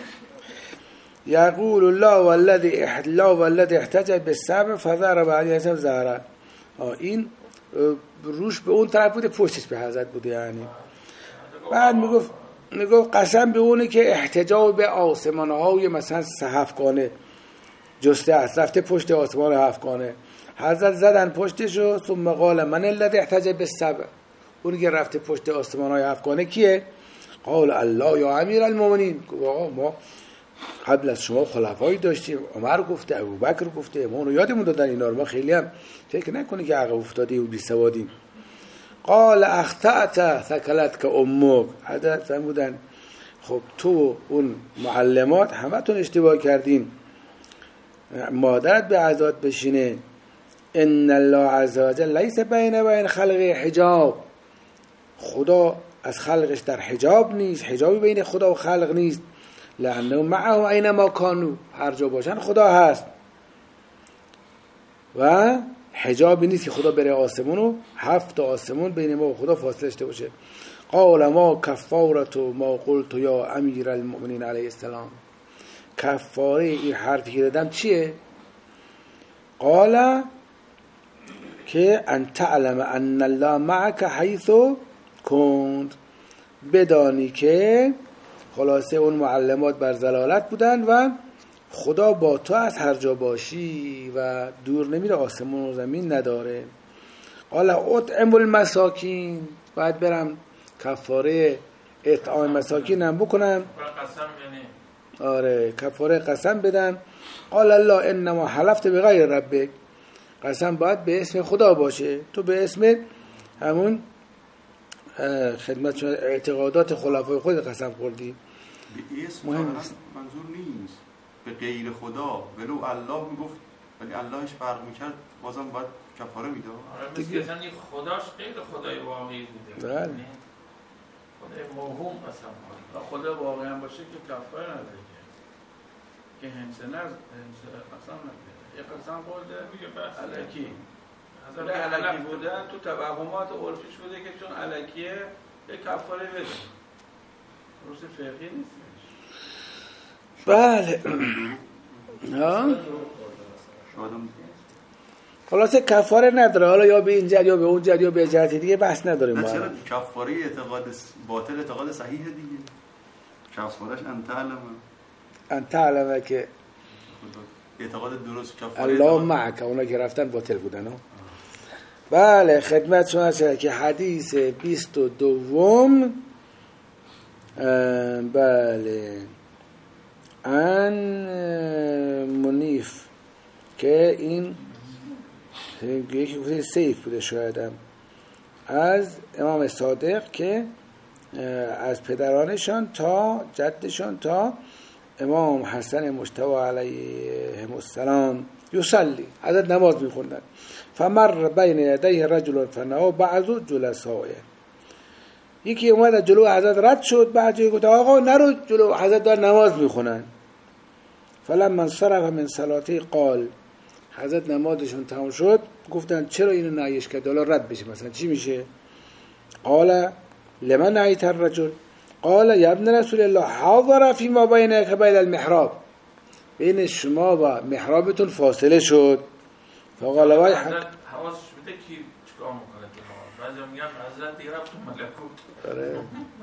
یقول الله والذی احتجب بالسبع فضرب علیه السلام ظهره. این روش به اون طرف بوده، پشتش به حضرت بوده. یعنی بعد میگفت قسم به اونه که احتجاب به آسمان‌های مثلا 7گانه جسته است، رفته پشت آسمان 7گانه. حضرت زدن پشتشو ثم قال من الذی احتجب بالسبع. اونی که رفته پشت آسمان‌های افغانه کیه؟ قال الله یا امیر المؤمنین. ما قبل از شما خلفایی داشتیم، عمر گفته، ابوبکر گفته، ما اونو یادمون دادن اینا رو، ما خیلی هم فکر نکنی که عقب افتادیم و بی سوادیم. قال اخطأت ثکلتک امک. حضرت فرمودن خب تو اون معلمات همتون اشتباه کردین، مادرت به عزات بشینه. ان الله عز وجل لیس بین و بین خلقه حجاب. خدا از خلقش در حجاب نیست، حجابی بین خدا و خلق نیست. لانه معه اینما کانوا، هر جا باشن خدا هست و حجابی نیست که خدا بره آسمون و 7 آسمون بین ما و خدا فاصله داشته باشه. قال ما کفارت ما قلت یا امیر المؤمنین علیه السلام. کفاره این حرفی که دادم چیه؟ قال که ان تعلم ان الله معك حیث کنت. بدانی که خلاصه اون معلمات بر ضلالت بودن و خدا با تو از هر جا باشی و دور نمیره، آسمون و زمین نداره. قال اطعم المساکین. باید برم کفاره اطعام مساکین هم بکنم. آره کفاره قسم بدم. قال الله انما حلفت بغیر ربک. قسم باید به اسم خدا باشه، تو به اسم همون خدمت اعتقادات خلفای خود قسم خوردی. به اسم مهم منظور نیست، به غیر خدا ولو الله میگفت ولی اللهش فرق میکرد بازم باید کفاره میداد. دیگه مثلا خداش غیر خدای واقعی بوده، بله خدای موهوم قسم خورد. خدا واقعا باشه که کفاره نداره که هنسه قسم نداره، یه قسم خورده الکی الکی بودن تو توهمات عرفیش بوده که چون الکیه یه کفاره بده، روز فقهی نیست. بله خلاصه کفاره نداره، حالا یا به این جهت یا به اون جهت یا به جهت دیگه بحث نداره. ما چرا کفاره اعتقاد باطل اعتقاد صحیح دیگه؟ کفارش انت علمه که اعتقاد درست کفاره الله معک، اونا که رفتن باطل بودن ها. بله خدمت شما شده که حدیث 22 بله ان منیف که این یکی گفته سیف بوده شایدم، از امام صادق که از پدرانشان تا جدشان تا امام حسن مجتبی علیهم السلام یصلی، حضرت نماز میخوندن. فمر بین یدیه رجل فنها بعض جلسائه. یکی اومد جلو حضرت رد شد، بعد گفت آقا نرو جلو حضرت دار نماز میخونن. فلما انصرف من صلاته قال، حضرت نمازشون تمام شد گفتن چرا اینو نهیش کرد حالا رد بشه مثلا چی میشه؟ قال لمن نهیت الرجل؟ قال یا ابن رسول الله حاضر فی ما بینک بین المحراب، بین شما و محرابتون فاصله شد. فقال وای حضرت حواسش بده کی چیکار میکنه تو نماز، بعضی میگن حضرت دیگه رفت تو ملکوت.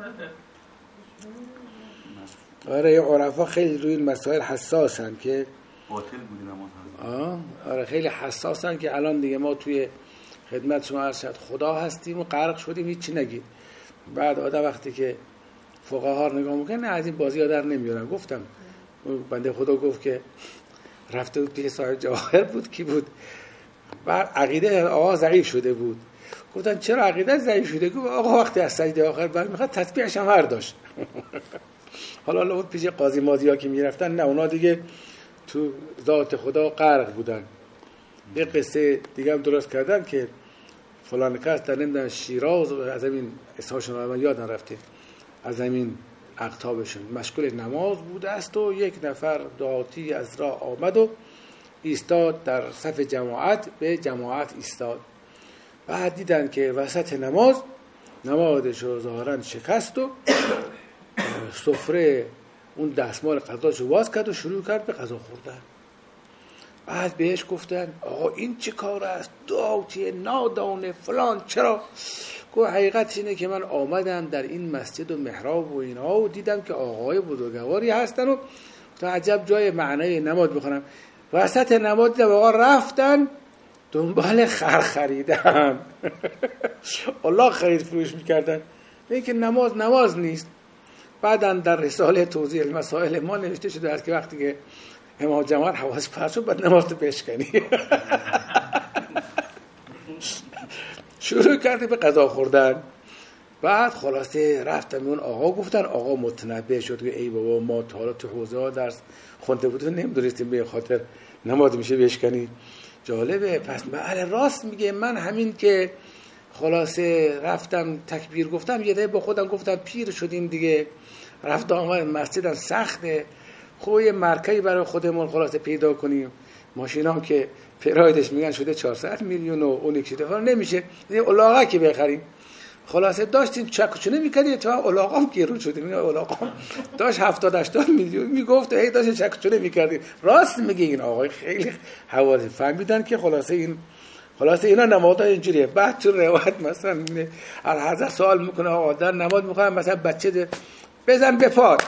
آره یه عرفا خیلی روی این مسائل حساسن که باطل بودی نماز. آره خیلی حساسن که الان دیگه ما توی خدمت شما ارشد خدا هستیم و غرق شدیم هیچی نگید. بعد آدم وقتی که فقها رو نگاه میکنه نه از این بازی ها در نمیارن. گفتم بنده خدا گفت که رفته بود پیش صاحب جواهر بود کی بود، بعد عقیده آقا ضعیف شده بود. گفتن چرا عقیده ضعیف شده؟ گفت آقا وقتی از سجده آخر بعد میخواد تسبیحش هم هر داشت. حالا اون پیش قاضی ماضی ها که میرفتن نه اونا دیگه تو ذات خدا غرق بودن. یه قصه دیگه هم درست کردن که فلان کس در نمیدن شیراز از همین اسمشون من یادم رفته، از همین اقطابشون مشغول نماز بوده است و یک نفر دعاتی از راه آمد و ایستاد در صف جماعت، به جماعت ایستاد. بعد دیدن که وسط نمازش رو ظاهرا شکست و سفره اون دستمال غذاشو باز کرد و شروع کرد به غذا خوردن. بعد بهش گفتن آقا این چه کار است؟ دعاتی نادانه فلان. چرا؟ گفت حقیقت اینه که من آمدم در این مسجد و محراب و اینها و دیدم که آقای بزرگواری هستن و تا عجب جای معنای نماز بخونم. وسط نماز دیدم آقا رفتن دنبال خر خریدن الله خرید فروش میکردن. این که نماز نیست. بعداً در رساله توضیح المسائل ما نوشته شده است که وقتی که امام جماعت حواس پرت شد بعد نماز رو بشکنی. شروع کردی به غذا خوردن. بعد خلاصه رفتم اون آقا گفتن، آقا متنبه شد که ای بابا ما تا حالا تو حوزه ها درس خونده بودیم نمیدونستیم به خاطر نماز میشه بشکنی. جالبه. پس بله راست میگه. من همین که خلاصه رفتم تکبیر گفتم یه ده با خودم گفتم پیر شدیم دیگه، رفت آمد مسجدم سخته، خوب یه مرکزی برای خودمون خلاصه پیدا کنیم. ماشینا هم که پرایدش میگن شده 400 میلیون و اون یک شده نمیشه، الاغه که بخریم. خلاصه داشتیم چکچونه میکردیم تا الاغه هم گیرون شده. میگه الاغه داشت 70-80 میلیون میگفت هی داشت چکچونه میکردیم. راست میگه این آقای خیلی حوالی فهمیدن که خلاصه اینا نماز اینجوریه. بعد تو روایت مثلا الحضرت سوال میکنه آقا در نماز میخوام مثلا بچه بزن به پات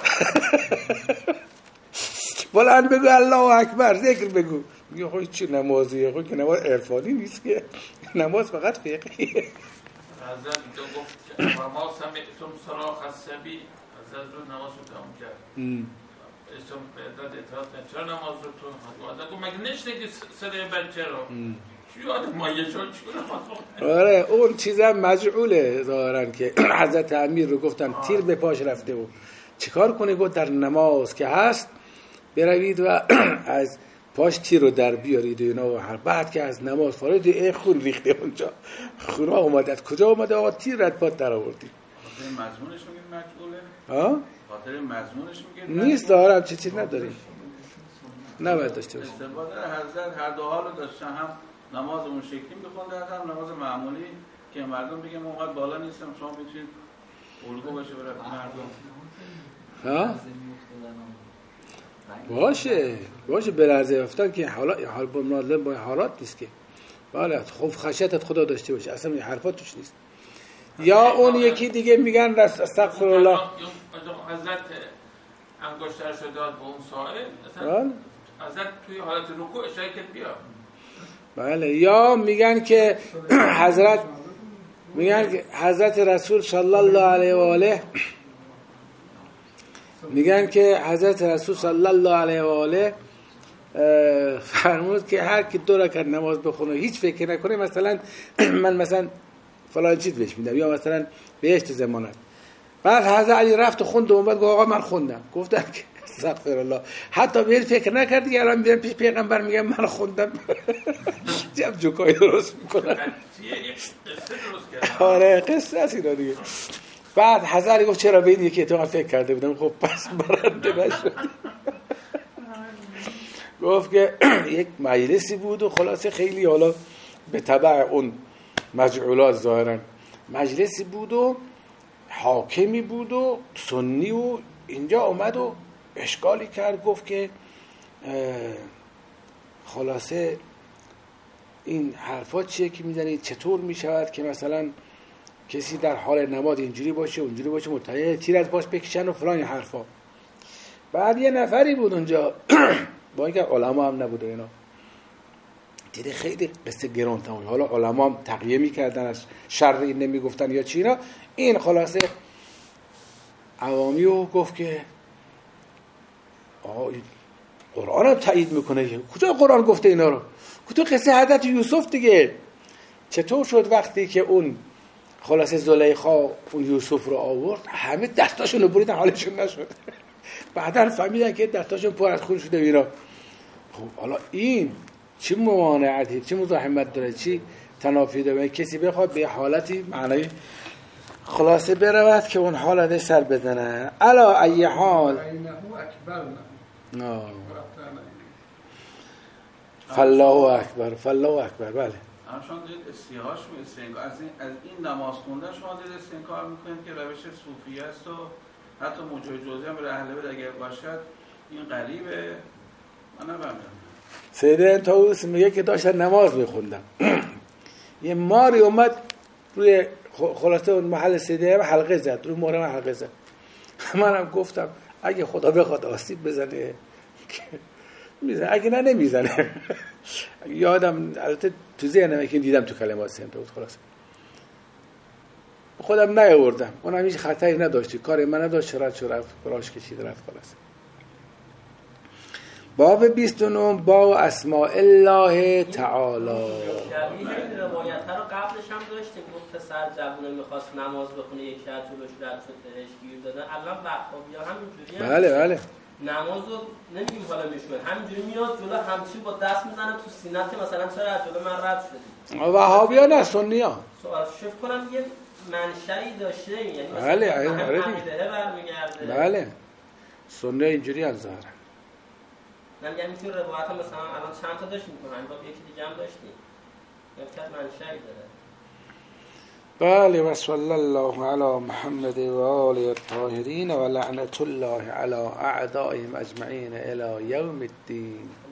بلند بگو الله اکبر ذکر بگو. میگه خب چی نمازیه؟ خب که نماز عرفانی نیست که، نماز فقط فقهیه. حضرت تو گفت ما سمعتم صراخ الصبی، حضرت رو نماز رو تمام کرد. اشتم داد اطلاعات چرا نماز رو تو حضرت گفت مگه نشنیدی صدای بچه رو؟ یاد مایه شد چون آره اون چیزا مجعوله ظاهرا که حضرت امیر رو گفتن تیر به پاش رفته و چیکار کنه؟ گفت در نماز که هست بروید و از پاش تیر رو در بیارید و اینا. و هر بعد که از نماز فارغ خون ریخته اونجا، خون اومد. از کجا اومده؟ آقا تیر رد پات در آوردی. خاطر مضمونش میگید مجعوله؟ ها؟ خاطر مضمونش میگید نیست ظاهرا چیزی نداریم. نباید داشته باشه. استفاده حضرت هر دو حالو داشتن، هم نماز اون شکلی میخونده هم نماز معمولی که مردم بگم اونقدر بالا نیستم شما میتونید الگو باشه برای مردم. ها؟ باشه به لرزه افتاد که حال با حالات نیست که. بله خوف خشیت خدا داشته باشه، اصلا این حرفات توش نیست. یا اون یکی دیگه میگن استغفر الله. حضرت انگشترش داد به اون سائل، حضرت توی حالت رکوع اشاره کرد بیا. بله. یا میگن که حضرت رسول صلی الله علیه و آله فرمود که هر کی 2 رکعت نماز بخونه هیچ فکر نکنه مثلا من مثلا فلان چیز بهش میدم یا مثلا بهشت ضمانت. بعد حضرت علی رفت و خوند و اومد گفت آقا من خوندم. گفتن که استغفر الله، حتی به فکر نکردی که الان میرم پیش پیغمبر میگم من خوندم. جب جوکای درست میکنن. آره قصه است اینا دیگه. بعد حضرت گفت چرا به این یکی تو فکر کرده بودم. خب پس برنده نشد. گفت که یک مجلسی بود و خلاصه خیلی حالا به تبع اون مجعولات ظاهرا مجلسی بود و حاکمی بود و سنی و اینجا اومد و اشکالی کرد. گفت که خلاصه این حرفات چیه که میزنید؟ چطور میشود که مثلا کسی در حال نماز اینجوری باشه اونجوری باشه متعهد تیر از باش بکشن و فلان حرفا. بعد یه نفری بود اونجا با اینکه علما هم نبوده اینا، دیده خیلی قصه گران تمام. حالا علما هم تقیه میکردن از شر این نمیگفتن یا چی اینا. این خلاصه عوامیو گفت که آقا قرآن هم تایید میکنه. کجا قرآن گفته اینا رو؟ کجا قصه حضرت یوسف دیگه؟ چطور شد وقتی که اون خلاصه زلیخا اون یوسف رو آورد همه دستاشون رو بریدن حالشون نشد. بعداً فهمیدن که دستاشون پر از خون شده اینا. خب حالا این چه ممانعتی چه مزاحمت داره چی تنافی داره؟ کسی بخواد به حالتی معنی خلاصه برود که اون حالت سر بزنه. علا ای حال فالله اکبر بله. شما دید استیهاش از این نماز خوندن شما دید استنکار میکنید که روش صوفی است و حتی موجود جوزی هم به اهل بیت اگر باشد این غریبه. من نفهمیدم. سیدن طاووس میگه که داشتن نماز میخوندم یه ماری اومد روی خلاصه اون محل سیده حلقه زد، روی مهرم حلقه زد. منم گفتم اگه خدا بخواد آسیب بزنه میزنه، اگه نه نمیزنه. یادم البته تو ذهنمه که دیدم تو کلمات سنت بود، خلاص خودم نیاوردم، اونم هیچ خطری نداشت، کاری من نداشت، رفت راش کشید رفت خلاص. باب 29 با اسماء الله تعالی. شبیه روایت ها رو قبلش هم داشتیم، گفت پسر جوونه میخواست نماز بخونه یک شهر جلوش رد شد بهش گیر دادن. الان وهابی‌ها همینجوریه. بله نمازو نمیگیم حالا میشونه، همینجوری میاد جلو همچین با دست میزنه تو سینت که مثلا چرا از جلو من رد شدی. وهابی‌ها نه سنی‌ها. سوال شف کنم یه منشأی داشته، یعنی مثلا بله عقیده برمیگرده. بله سنی اینجوری از ظاهر. من میگم این روایت مثلا الان چند تا داشتیم که همین باب یکی دیگه هم داشتیم. چه منشأی داره. بله و صلی الله علی محمد و آله الطاهرین و لعنت الله علی اعدائهم اجمعین الی یوم الدین.